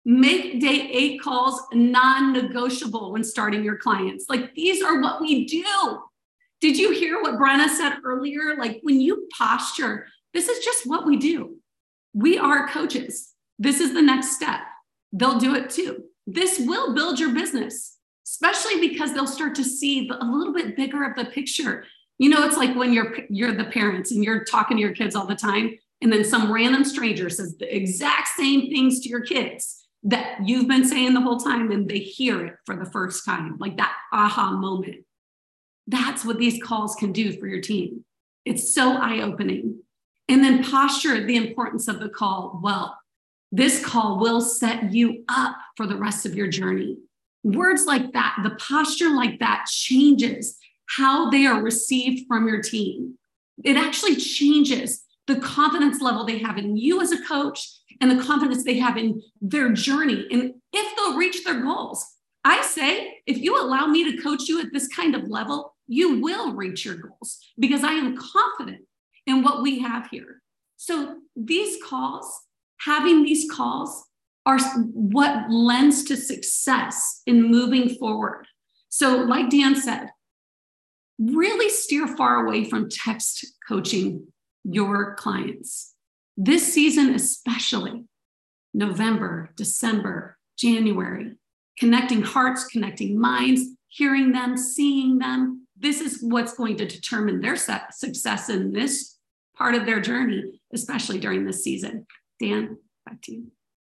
Make day eight calls non-negotiable when starting your clients. Like, these are what we do. Did you hear what Brenna said earlier? Like, when you posture, this is just what we do. We are coaches. This is the next step. They'll do it too. This will build your business, especially because they'll start to see the, a little bit bigger of the picture. You know, it's like when you're you're the parents and you're talking to your kids all the time, and then some random stranger says the exact same things to your kids that you've been saying the whole time, and they hear it for the first time, like that aha moment. That's what these calls can do for your team. It's so eye-opening. And then posture the importance of the call. Well, this call will set you up for the rest of your journey. Words like that, the posture like that changes how they are received from your team. It actually changes the confidence level they have in you as a coach and the confidence they have in their journey and if they'll reach their goals. I say, if you allow me to coach you at this kind of level, you will reach your goals because I am confident in what we have here. So these calls, having these calls are what lends to success in moving forward. So like Dan said, really steer far away from text coaching your clients. This season, especially November, December, January, connecting hearts, connecting minds, hearing them, seeing them. This is what's going to determine their success in this part of their journey, especially during this season. Dan, back to you.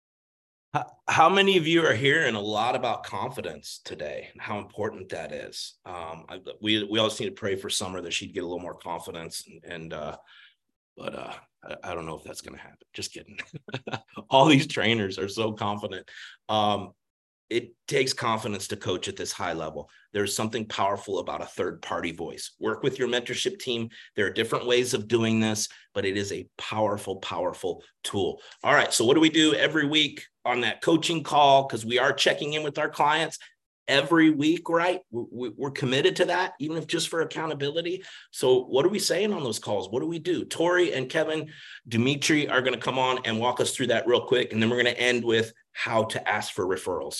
How many of you are hearing a lot about confidence today and how important that is? Um, I, we we always need to pray for Summer that she'd get a little more confidence, and, and uh, but uh, I, I don't know if that's going to happen. Just kidding. All these trainers are so confident. Um, It takes confidence to coach at this high level. There's something powerful about a third-party voice. Work with your mentorship team. There are different ways of doing this, but it is a powerful, powerful tool. All right, so what do we do every week on that coaching call? Because we are checking in with our clients every week, right? We're committed to that, even if just for accountability. So what are we saying on those calls? What do we do? Tori and Kevin Dimitri are going to come on and walk us through that real quick, and then we're going to end with how to ask for referrals.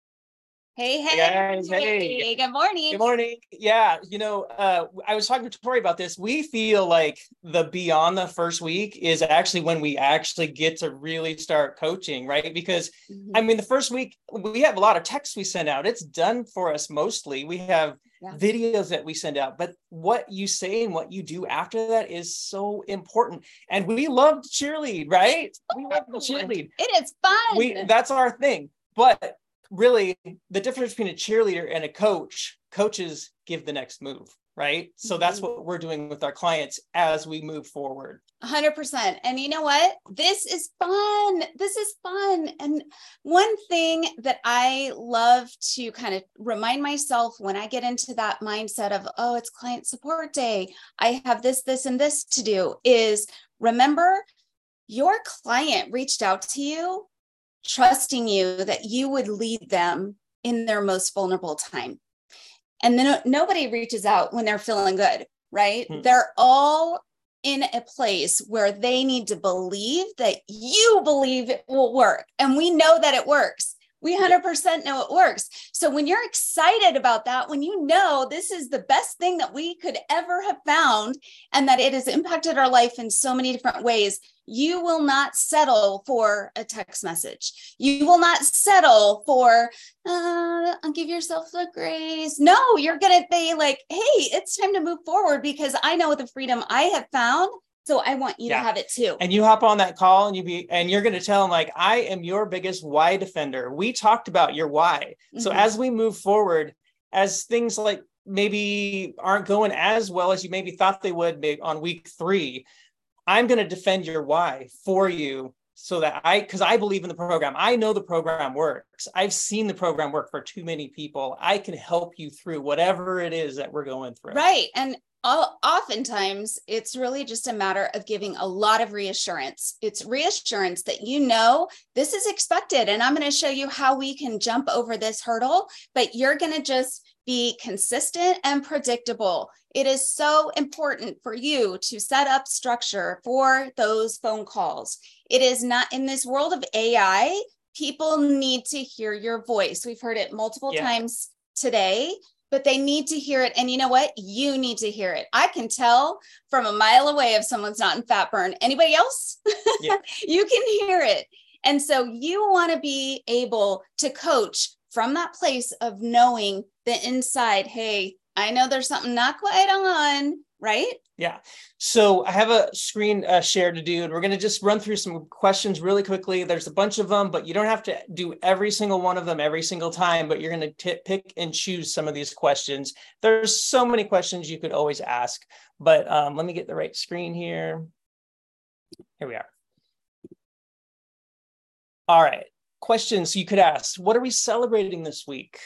Hey, hey, guys, hey. hey, good morning. Good morning. Yeah, you know, uh, I was talking to Tori about this. We feel like the beyond the first week is actually when we actually get to really start coaching, right? Because, mm-hmm. I mean, the first week, we have a lot of texts we send out. It's done for us mostly. We have yeah. videos that we send out. But what you say and what you do after that is so important. And we love to cheerlead, right? We love to cheerlead. It is fun. We, that's our thing. But really, the difference between a cheerleader and a coach, coaches give the next move, right? So that's what we're doing with our clients as we move forward. one hundred percent. And you know what? This is fun. This is fun. And one thing that I love to kind of remind myself when I get into that mindset of, oh, it's client support day, I have this, this, and this to do, is remember your client reached out to you trusting you that you would lead them in their most vulnerable time. And then nobody reaches out when they're feeling good, right? Hmm. They're all in a place where they need to believe that you believe it will work. And we know that it works. We one hundred percent know it works. So when you're excited about that, when you know this is the best thing that we could ever have found and that it has impacted our life in so many different ways, you will not settle for a text message. You will not settle for, uh, I'll give yourself a grace. No, you're going to be like, hey, it's time to move forward because I know the freedom I have found. So I want you yeah. to have it too. And you hop on that call and you be, and you're going to tell them like, I am your biggest why defender. We talked about your why. Mm-hmm. So as we move forward, as things like maybe aren't going as well as you maybe thought they would maybe on week three, I'm going to defend your why for you so that I, because I believe in the program. I know the program works. I've seen the program work for too many people. I can help you through whatever it is that we're going through. Right. And oftentimes it's really just a matter of giving a lot of reassurance. It's reassurance that you know this is expected and I'm going to show you how we can jump over this hurdle, but you're going to just be consistent and predictable. It is so important for you to set up structure for those phone calls. It is not in this world of A I. people need to hear your voice. We've heard it multiple Yeah. times today, but they need to hear it. And you know what? You need to hear it. I can tell from a mile away if someone's not in fat burn. Anybody else? Yeah. You can hear it. And so you want to be able to coach from that place of knowing the inside, hey, I know there's something not quite on, right? Yeah. So I have a screen uh, share to do, and we're going to just run through some questions really quickly. There's a bunch of them, but you don't have to do every single one of them every single time, but you're going to pick and choose some of these questions. There's so many questions you could always ask, but um, let me get the right screen here. Here we are. All right. Questions you could ask. What are we celebrating this week?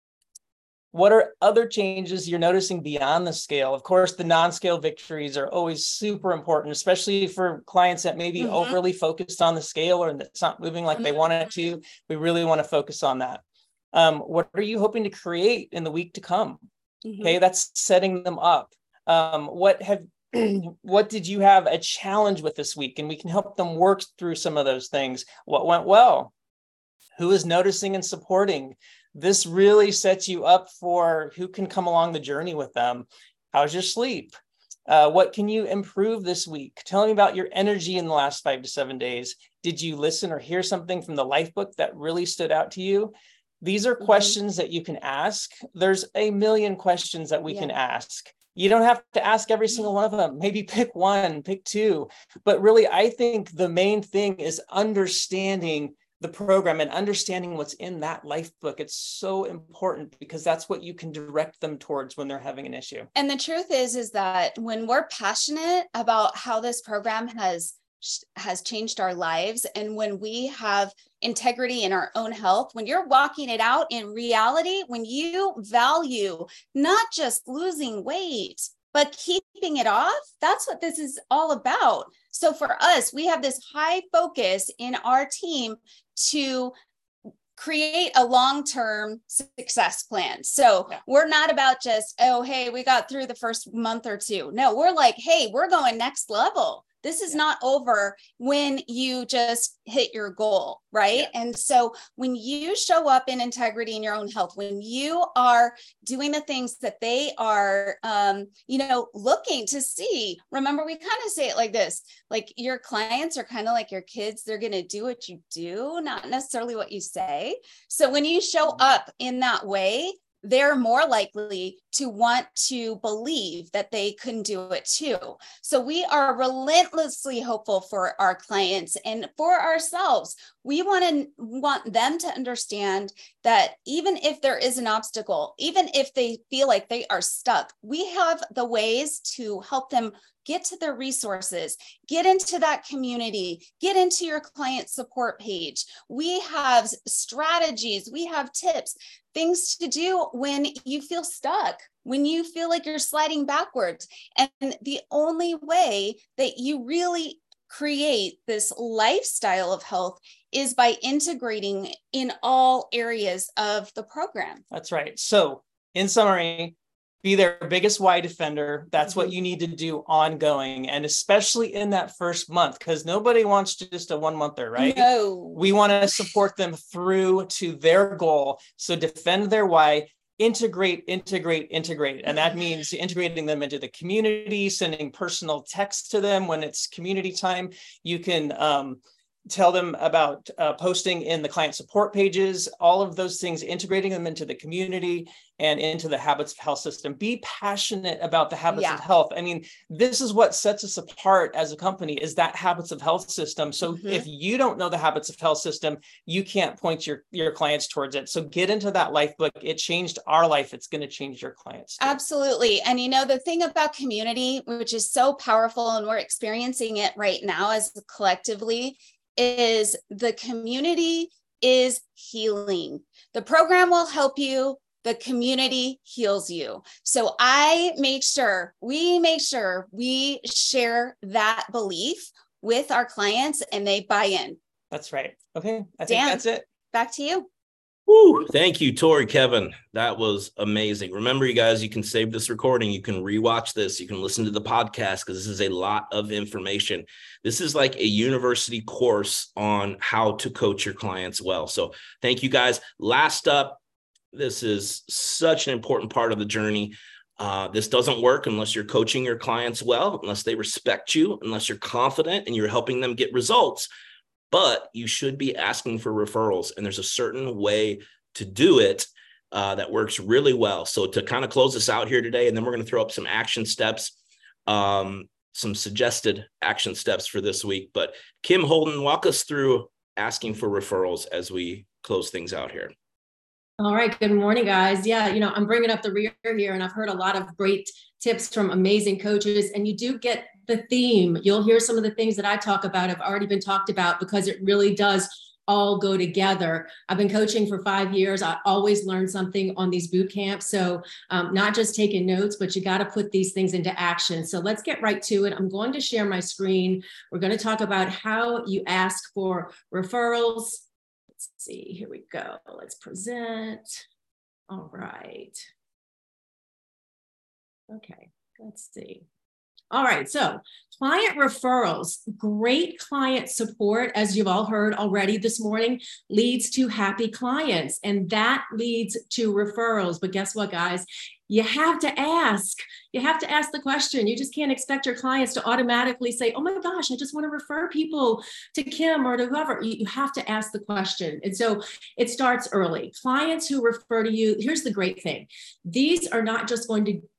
What are other changes you're noticing beyond the scale? Of course, the non-scale victories are always super important, especially for clients that may be mm-hmm. overly focused on the scale or that's not moving like they want it to. We really want to focus on that. Um, what are you hoping to create in the week to come? Mm-hmm. Okay, that's setting them up. Um, what have what did you have a challenge with this week? And we can help them work through some of those things. What went well? Who is noticing and supporting? This really sets you up for who can come along the journey with them. How's your sleep? Uh, what can you improve this week? Tell me about your energy in the last five to seven days. Did you listen or hear something from the life book that really stood out to you? These are mm-hmm. questions that you can ask. There's a million questions that we yeah. can ask. You don't have to ask every single one of them. Maybe pick one, pick two. But really, I think the main thing is understanding the program and understanding what's in that life book. It's so important because that's what you can direct them towards when they're having an issue. And the truth is, is that when we're passionate about how this program has, has changed our lives, and when we have integrity in our own health, when you're walking it out in reality, when you value not just losing weight, but keeping it off, that's what this is all about. So for us, we have this high focus in our team to create a long-term success plan. So yeah. we're not about just, oh, hey, we got through the first month or two. No, we're like, hey, we're going next level. This is yeah. not over when you just hit your goal, right? Yeah. And so when you show up in integrity in your own health, when you are doing the things that they are, um, you know, looking to see, remember, we kind of say it like this, like your clients are kind of like your kids. They're going to do what you do, not necessarily what you say. So when you show up in that way, they're more likely to want to believe that they can do it too. So we are relentlessly hopeful for our clients and for ourselves. We want to want them to understand that even if there is an obstacle, even if they feel like they are stuck, we have the ways to help them get to their resources, get into that community, get into your client support page. We have strategies, we have tips, things to do when you feel stuck, when you feel like you're sliding backwards. And the only way that you really create this lifestyle of health is by integrating in all areas of the program. That's right. So in summary, be their biggest why defender. That's mm-hmm. what you need to do ongoing. And especially in that first month, because nobody wants just a one monther, right? No. We want to support them through to their goal. So defend their why, integrate, integrate, integrate. And that means integrating them into the community, sending personal texts to them when it's community time. You can um, tell them about uh, posting in the client support pages, all of those things, integrating them into the community and into the Habits of Health system. Be passionate about the Habits yeah. of Health. I mean, this is what sets us apart as a company, is that Habits of Health system. So mm-hmm. if you don't know the Habits of Health system, you can't point your, your clients towards it. So get into that life book. It changed our life. It's going to change your clients too. Absolutely. And you know, the thing about community, which is so powerful, and we're experiencing it right now as collectively, is the community is healing. The program will help you. The community heals you. So I make sure, we make sure we share that belief with our clients and they buy in. That's right. Okay. I Dan, think that's it. Back to you. Woo, thank you, Tori, Kevin. That was amazing. Remember, you guys, you can save this recording. You can rewatch this. You can listen to the podcast because this is a lot of information. This is like a university course on how to coach your clients well. So thank you, guys. Last up, this is such an important part of the journey. Uh, this doesn't work unless you're coaching your clients well, unless they respect you, unless you're confident and you're helping them get results. But you should be asking for referrals, and there's a certain way to do it uh, that works really well. So to kind of close this out here today, and then we're going to throw up some action steps, um, some suggested action steps for this week. But Kim Holden, walk us through asking for referrals as we close things out here. All right. Good morning, guys. Yeah, you know, I'm bringing up the rear here, and I've heard a lot of great tips from amazing coaches, and you do get the theme. You'll hear some of the things that I talk about have already been talked about because it really does all go together. I've been coaching for five years. I always learn something on these boot camps. So um, not just taking notes, but you got to put these things into action. So let's get right to it. I'm going to share my screen. We're going to talk about how you ask for referrals. Let's see, here we go. Let's present. All right. Okay, let's see. All right, so client referrals, great client support, as you've all heard already this morning, leads to happy clients, and that leads to referrals. But guess what, guys? You have to ask. You have to ask the question. You just can't expect your clients to automatically say, oh my gosh, I just want to refer people to Kim or to whoever. You have to ask the question. And so it starts early. Clients who refer to you, here's the great thing. These are not just going to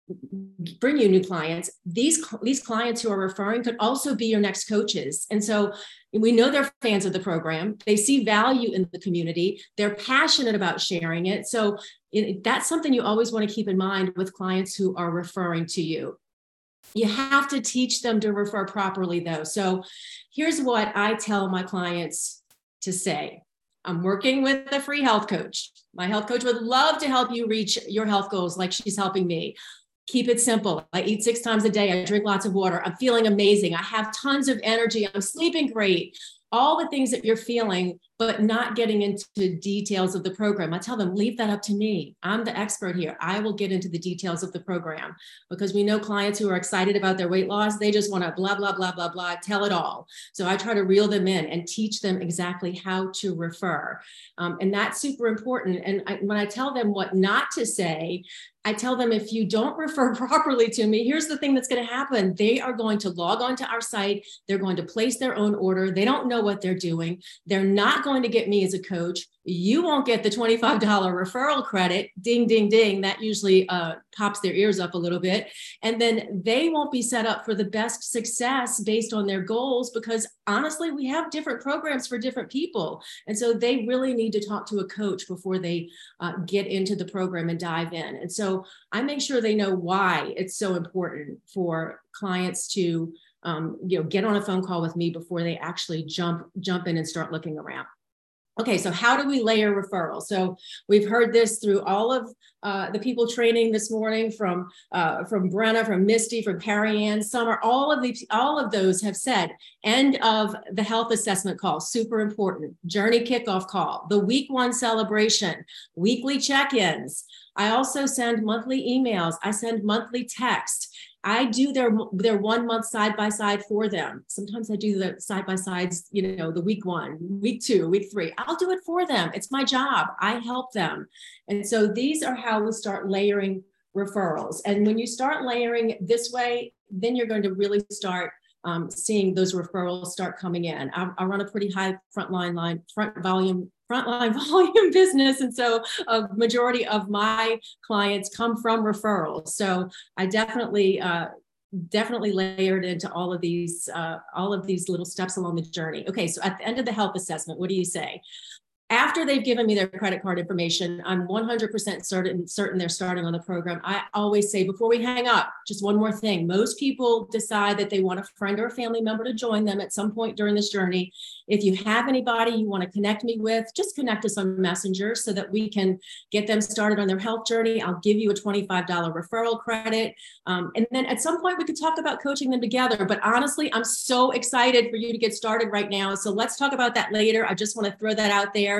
bring you new clients. These, these clients who are referring could also be your next coaches. And so we know they're fans of the program. They see value in the community. They're passionate about sharing it. So it, that's something you always want to keep in mind with clients who are referring to you. You have to teach them to refer properly, though. So here's what I tell my clients to say. I'm working with a free health coach. My health coach would love to help you reach your health goals like she's helping me. Keep it simple. I eat six times a day. I drink lots of water. I'm feeling amazing. I have tons of energy. I'm sleeping great. All the things that you're feeling, but not getting into details of the program. I tell them, leave that up to me. I'm the expert here. I will get into the details of the program, because we know clients who are excited about their weight loss, they just want to blah, blah, blah, blah, blah, tell it all. So I try to reel them in and teach them exactly how to refer. Um, and that's super important. And I, when I tell them what not to say, I tell them, if you don't refer properly to me, here's the thing that's going to happen. They are going to log on to our site. They're going to place their own order. They don't know what they're doing. They're not going to get me as a coach. You won't get the twenty-five dollars referral credit. Ding, ding, ding. That usually uh, pops their ears up a little bit. And then they won't be set up for the best success based on their goals, because honestly, we have different programs for different people. And so they really need to talk to a coach before they uh, get into the program and dive in. And so I make sure they know why it's so important for clients to um, you know, get on a phone call with me before they actually jump, jump in and start looking around. Okay, so how do we layer referrals? So we've heard this through all of uh, the people training this morning, from uh, from Brenna, from Misty, from Carrie Ann, Summer. All of these, all of those have said end of the health assessment call, super important. Journey kickoff call, the week one celebration, weekly check-ins. I also send monthly emails. I send monthly text. I do their, their one month side by side for them. Sometimes I do the side by sides, you know, the week one, week two, week three. I'll do it for them. It's my job. I help them. And so these are how we start layering referrals. And when you start layering this way, then you're going to really start um, seeing those referrals start coming in. I, I run a pretty high frontline line, front volume frontline volume business. And so a majority of my clients come from referrals. So I definitely, uh, definitely layered into all of these, uh, all of these little steps along the journey. Okay. So at the end of the health assessment, what do you say? After they've given me their credit card information, I'm one hundred percent certain, certain they're starting on the program. I always say, before we hang up, just one more thing. Most people decide that they want a friend or a family member to join them at some point during this journey. If you have anybody you want to connect me with, just connect us on Messenger so that we can get them started on their health journey. I'll give you a twenty-five dollars referral credit. Um, and then at some point we could talk about coaching them together. But honestly, I'm so excited for you to get started right now. So let's talk about that later. I just want to throw that out there.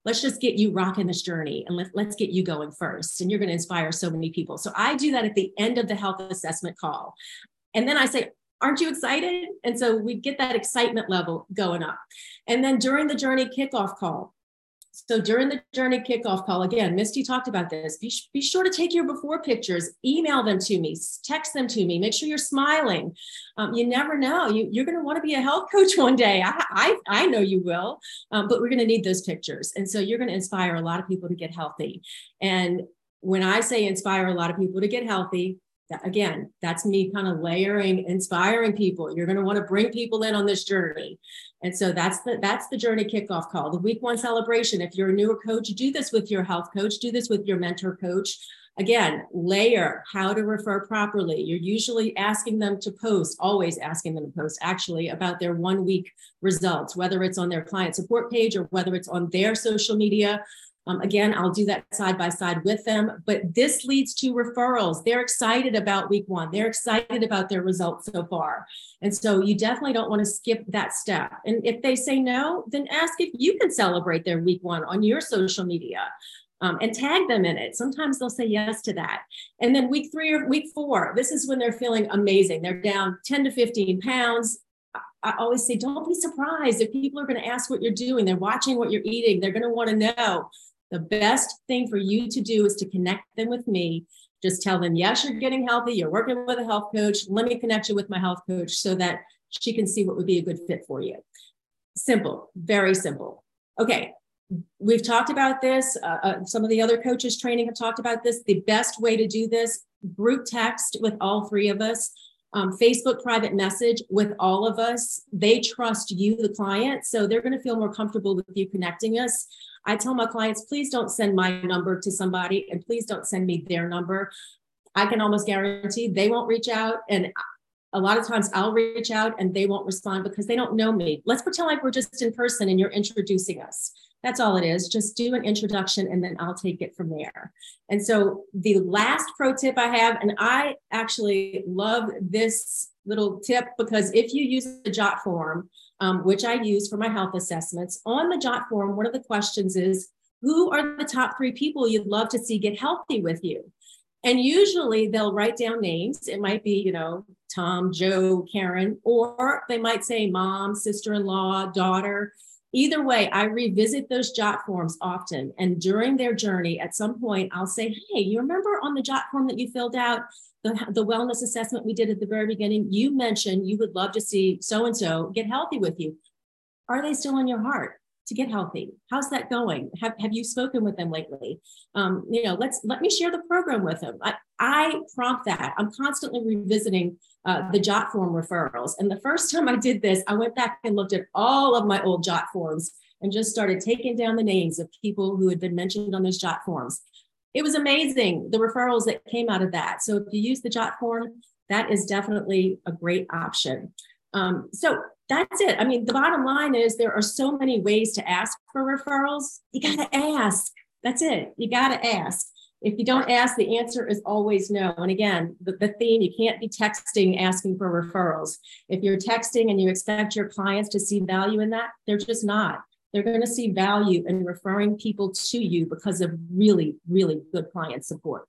let's just get you rocking this journey and let, let's get you going first. And you're going to inspire so many people. So I do that at the end of the health assessment call. And then I say, aren't you excited? And so we get that excitement level going up. And then during the journey kickoff call, so during the journey kickoff call, again, Misty talked about this, be, be sure to take your before pictures, email them to me, text them to me, make sure you're smiling. Um, you never know, you, you're going to want to be a health coach one day. I, I, I know you will, um, but we're going to need those pictures. And so you're going to inspire a lot of people to get healthy. And when I say inspire a lot of people to get healthy, again, that's me kind of layering, inspiring people. You're going to want to bring people in on this journey. And so that's the, that's the journey kickoff call, the week one celebration. If you're a newer coach, do this with your health coach, do this with your mentor coach. Again, layer how to refer properly. You're usually asking them to post, always asking them to post actually about their one week results, whether it's on their client support page or whether it's on their social media. Um, again, I'll do that side by side with them, but this leads to referrals. They're excited about week one. They're excited about their results so far. And so you definitely don't want to skip that step. And if they say no, then ask if you can celebrate their week one on your social media um, and tag them in it. Sometimes they'll say yes to that. And then week three or week four, this is when they're feeling amazing. They're down ten to fifteen pounds. I always say, don't be surprised if people are going to ask what you're doing. They're watching what you're eating. They're going to want to know. The best thing for you to do is to connect them with me. Just tell them, yes, you're getting healthy. You're working with a health coach. Let me connect you with my health coach so that she can see what would be a good fit for you. Simple, very simple. Okay, we've talked about this. Uh, uh, some of the other coaches training have talked about this. The best way to do this, group text with all three of us. Um, Facebook private message with all of us. They trust you, the client, so they're going to feel more comfortable with you connecting us. I tell my clients, please don't send my number to somebody and please don't send me their number. I can almost guarantee they won't reach out. And a lot of times I'll reach out and they won't respond because they don't know me. Let's pretend like we're just in person and you're introducing us. That's all it is. Just do an introduction and then I'll take it from there. And so the last pro tip I have, and I actually love this little tip because if you use the Jot form, um, which I use for my health assessments, on the Jot form, one of the questions is, who are the top three people you'd love to see get healthy with you? And usually they'll write down names. It might be, you know, Tom, Joe, Karen, or they might say mom, sister-in-law, daughter. Either way, I revisit those Jot forms often. And during their journey, at some point, I'll say, hey, you remember on the Jot form that you filled out, the, the wellness assessment we did at the very beginning, you mentioned you would love to see so-and-so get healthy with you. Are they still in your heart to get healthy? How's that going? Have, have you spoken with them lately? Um, you know, let's let me share the program with them. I, I prompt that. I'm constantly revisiting uh, the Jot form referrals. And the first time I did this, I went back and looked at all of my old Jot forms and just started taking down the names of people who had been mentioned on those Jot forms. It was amazing, the referrals that came out of that. So if you use the Jot form, that is definitely a great option. Um, so that's it. I mean, the bottom line is there are so many ways to ask for referrals. You got to ask. That's it. You got to ask. If you don't ask, the answer is always no. And again, the, the theme, you can't be texting asking for referrals. If you're texting and you expect your clients to see value in that, they're just not. They're going to see value in referring people to you because of really, really good client support.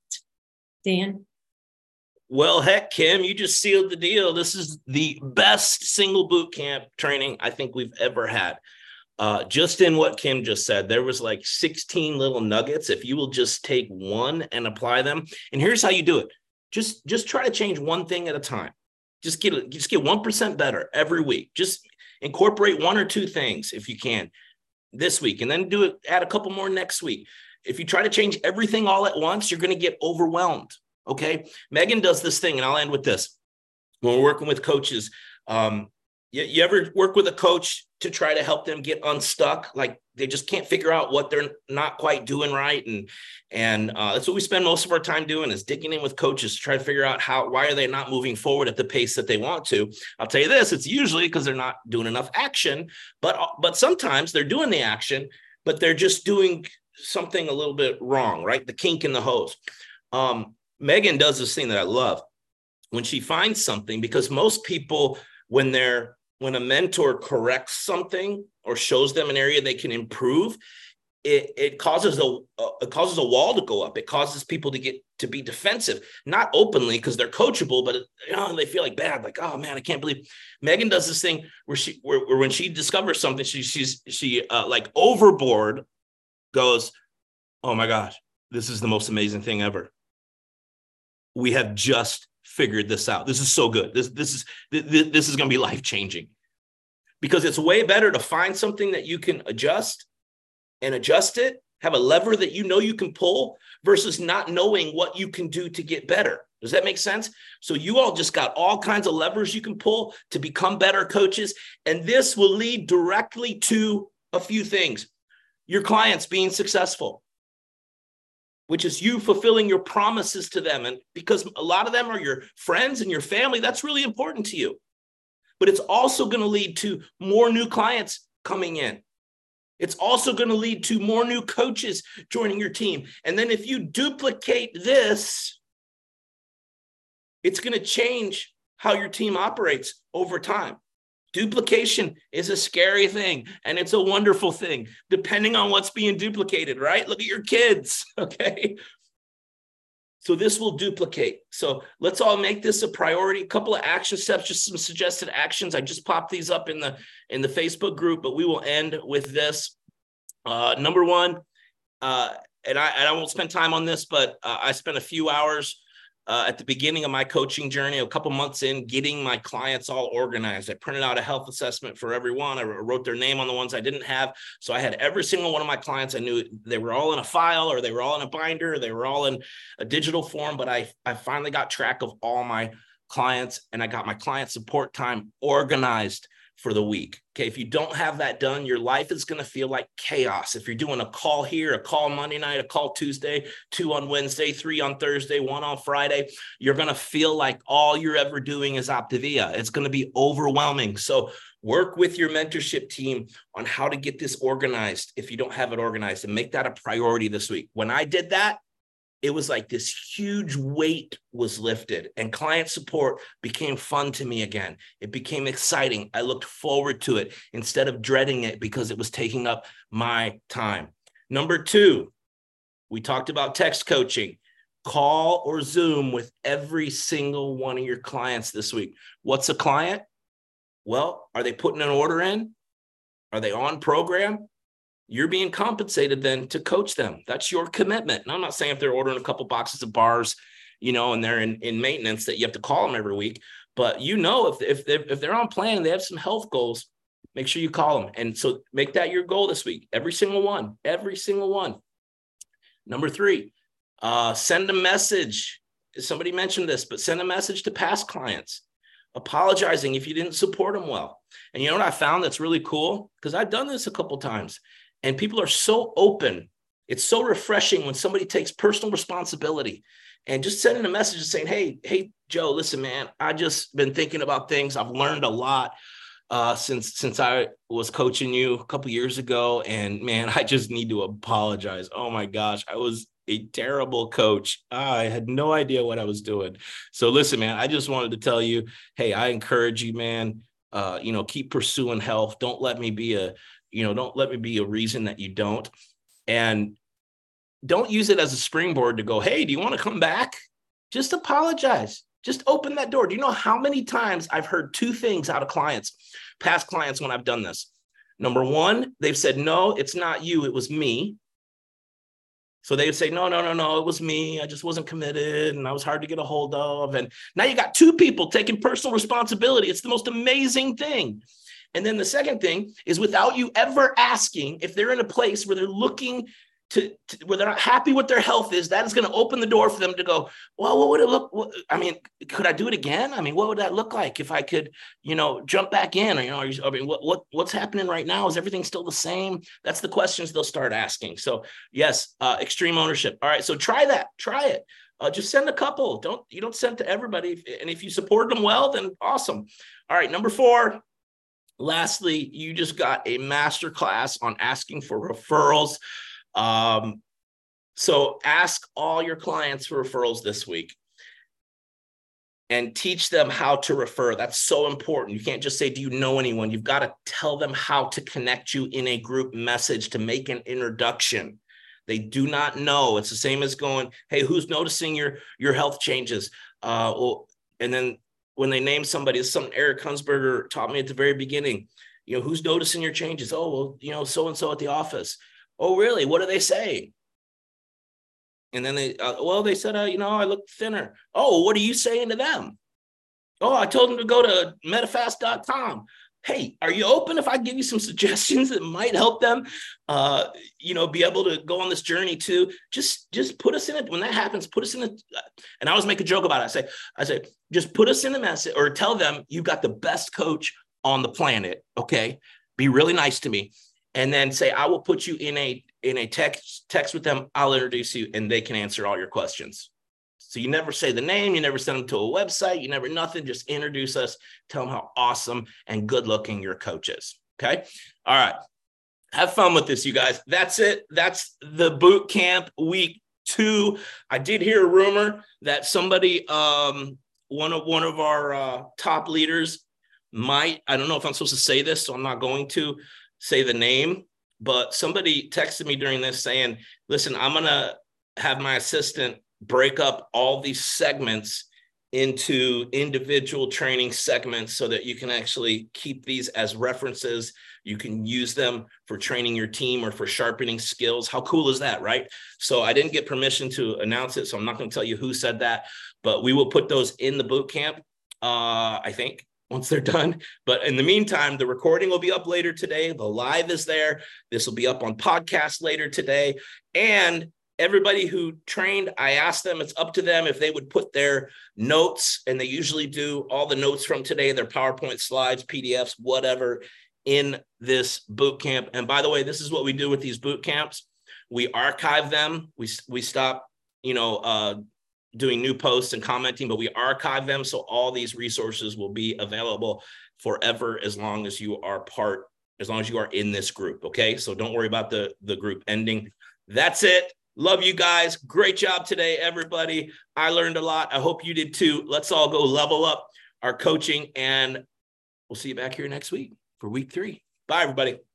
Dan? Well, heck, Kim, you just sealed the deal. This is the best single boot camp training I think we've ever had. Uh, just in what Kim just said, there was like sixteen little nuggets. If you will just take one and apply them, and here's how you do it. Just, just try to change one thing at a time. Just get, just get one percent better every week. Just incorporate one or two things if you can this week, and then do it, add a couple more next week. If you try to change everything all at once, you're going to get overwhelmed. Okay. Megan does this thing, and I'll end with this. When we're working with coaches, um, you, you ever work with a coach to try to help them get unstuck? Like they just can't figure out what they're not quite doing right. And, and uh, that's what we spend most of our time doing, is digging in with coaches to try to figure out how, why are they not moving forward at the pace that they want to? I'll tell you this, it's usually because they're not doing enough action, but, but sometimes they're doing the action, but they're just doing something a little bit wrong, right? The kink in the hose. Um, Megan does this thing that I love when she finds something, because most people, when they're, when a mentor corrects something or shows them an area they can improve, it, it causes a, it causes a wall to go up. It causes people to get to be defensive, not openly because they're coachable, but you know, they feel like bad, like, oh man, I can't believe Megan does this thing where she, where, where when she discovers something, she, she's, she uh, like overboard goes, oh my gosh, this is the most amazing thing ever. We have just figured this out. This is so good. This, this is, this, this is going to be life-changing, because it's way better to find something that you can adjust and adjust it, have a lever that you know you can pull, versus not knowing what you can do to get better. Does that make sense? So you all just got all kinds of levers you can pull to become better coaches. And this will lead directly to a few things. Your clients being successful, which is you fulfilling your promises to them. And because a lot of them are your friends and your family, that's really important to you. But it's also going to lead to more new clients coming in. It's also going to lead to more new coaches joining your team. And then if you duplicate this, it's going to change how your team operates over time. Duplication is a scary thing, and it's a wonderful thing, depending on what's being duplicated, right? Look at your kids, okay? So this will duplicate. So let's all make this a priority. A couple of action steps, just some suggested actions. I just popped these up in the in the Facebook group, but we will end with this. Uh, number one, uh, and I and I won't spend time on this, but uh, I spent a few hours uh, at the beginning of my coaching journey, a couple months in, getting my clients all organized. I printed out a health assessment for everyone. I wrote their name on the ones I didn't have. So I had every single one of my clients. I knew they were all in a file, or they were all in a binder, or they were all in a digital form. But I, I finally got track of all my clients, and I got my client support time organized for the week. Okay. If you don't have that done, your life is going to feel like chaos. If you're doing a call here, a call Monday night, a call Tuesday, two on Wednesday, three on Thursday, one on Friday, you're going to feel like all you're ever doing is Optavia. It's going to be overwhelming. So work with your mentorship team on how to get this organized if you don't have it organized, and make that a priority this week. When I did that, it was like this huge weight was lifted, and client support became fun to me again. It became exciting. I looked forward to it instead of dreading it because it was taking up my time. Number two, we talked about text coaching. Call or Zoom with every single one of your clients this week. What's a client? Well, are they putting an order in? Are they on program? You're being compensated then to coach them. That's your commitment. And I'm not saying if they're ordering a couple boxes of bars, you know, and they're in, in maintenance, that you have to call them every week. But you know, if, if, they're, if they're on plan and they have some health goals, make sure you call them. And so make that your goal this week. Every single one, every single one. Number three, uh, send a message. Somebody mentioned this, but send a message to past clients, apologizing if you didn't support them well. And you know what I found that's really cool? Because I've done this a couple times. And people are so open. It's so refreshing when somebody takes personal responsibility and just sending a message and saying, hey, hey, Joe, listen, man, I just been thinking about things. I've learned a lot uh, since since I was coaching you a couple years ago. And man, I just need to apologize. Oh my gosh, I was a terrible coach. I had no idea what I was doing. So listen, man, I just wanted to tell you, hey, I encourage you, man, uh, you know, keep pursuing health. Don't let me be a You know, don't let me be a reason that you don't. And don't use it as a springboard to go, hey, do you want to come back? Just apologize. Just open that door. Do you know how many times I've heard two things out of clients, past clients, when I've done this? Number one, they've said, no, it's not you, it was me. So they would say, no, no, no, no, it was me. I just wasn't committed and I was hard to get a hold of. And now you got two people taking personal responsibility. It's the most amazing thing. And then the second thing is, without you ever asking, if they're in a place where they're looking to, to where they're not happy with their health is, that is going to open the door for them to go, well, what would it look? What, I mean, could I do it again? I mean, what would that look like if I could, you know, jump back in? Or, you know, are you, I mean, what, what, what's happening right now? Is everything still the same? That's the questions they'll start asking. So yes, uh, extreme ownership. All right. So try that, try it. Uh, just send a couple. Don't, you don't send to everybody. And if you support them well, then awesome. All right. Number four. Lastly, you just got a masterclass on asking for referrals. Um, so ask all your clients for referrals this week. and teach them how to refer. That's so important. You can't just say, do you know anyone? You've got to tell them how to connect you in a group message to make an introduction. They do not know. It's the same as going, hey, who's noticing your, your health changes? Uh, well, and then when they name somebody, it's something Eric Hunsberger taught me at the very beginning. You know, who's noticing your changes? Oh, well, you know, so-and-so at the office. Oh, really? What do they say? And then they, uh, well, they said, uh, you know, I look thinner. Oh, what are you saying to them? Oh, I told them to go to medifast dot com. Hey, are you open if I give you some suggestions that might help them, uh, you know, be able to go on this journey too? Just, just put us in it. When that happens, put us in it. And I always make a joke about it. I say, I say, just put us in the message, or tell them you've got the best coach on the planet. Okay. Be really nice to me. And then say, I will put you in a, in a text, text with them. I'll introduce you and they can answer all your questions. So you never say the name, you never send them to a website, you never nothing, just introduce us, tell them how awesome and good looking your coach is. Okay. All right. Have fun with this, you guys. That's it. That's the boot camp week two. I did hear a rumor that somebody, um, one of, one of our uh, top leaders might, I don't know if I'm supposed to say this, so I'm not going to say the name, but somebody texted me during this saying, listen, I'm going to have my assistant break up all these segments into individual training segments so that you can actually keep these as references. You can use them for training your team or for sharpening skills. How cool is that, right? So I didn't get permission to announce it, so I'm not going to tell you who said that, but we will put those in the boot camp, uh, I think, once they're done. But in the meantime, the recording will be up later today. The live is there. This will be up on podcast later today. And everybody who trained, I asked them, it's up to them if they would put their notes, and they usually do all the notes from today, their PowerPoint slides, P D Fs, whatever, in this boot camp. And by the way, this is what we do with these boot camps. We archive them. We, we stop, you know, uh, doing new posts and commenting, but we archive them. So all these resources will be available forever as long as you are part, as long as you are in this group. Okay. So don't worry about the, the group ending. That's it. Love you guys. Great job today, everybody. I learned a lot. I hope you did too. Let's all go level up our coaching, and we'll see you back here next week for week three. Bye, everybody.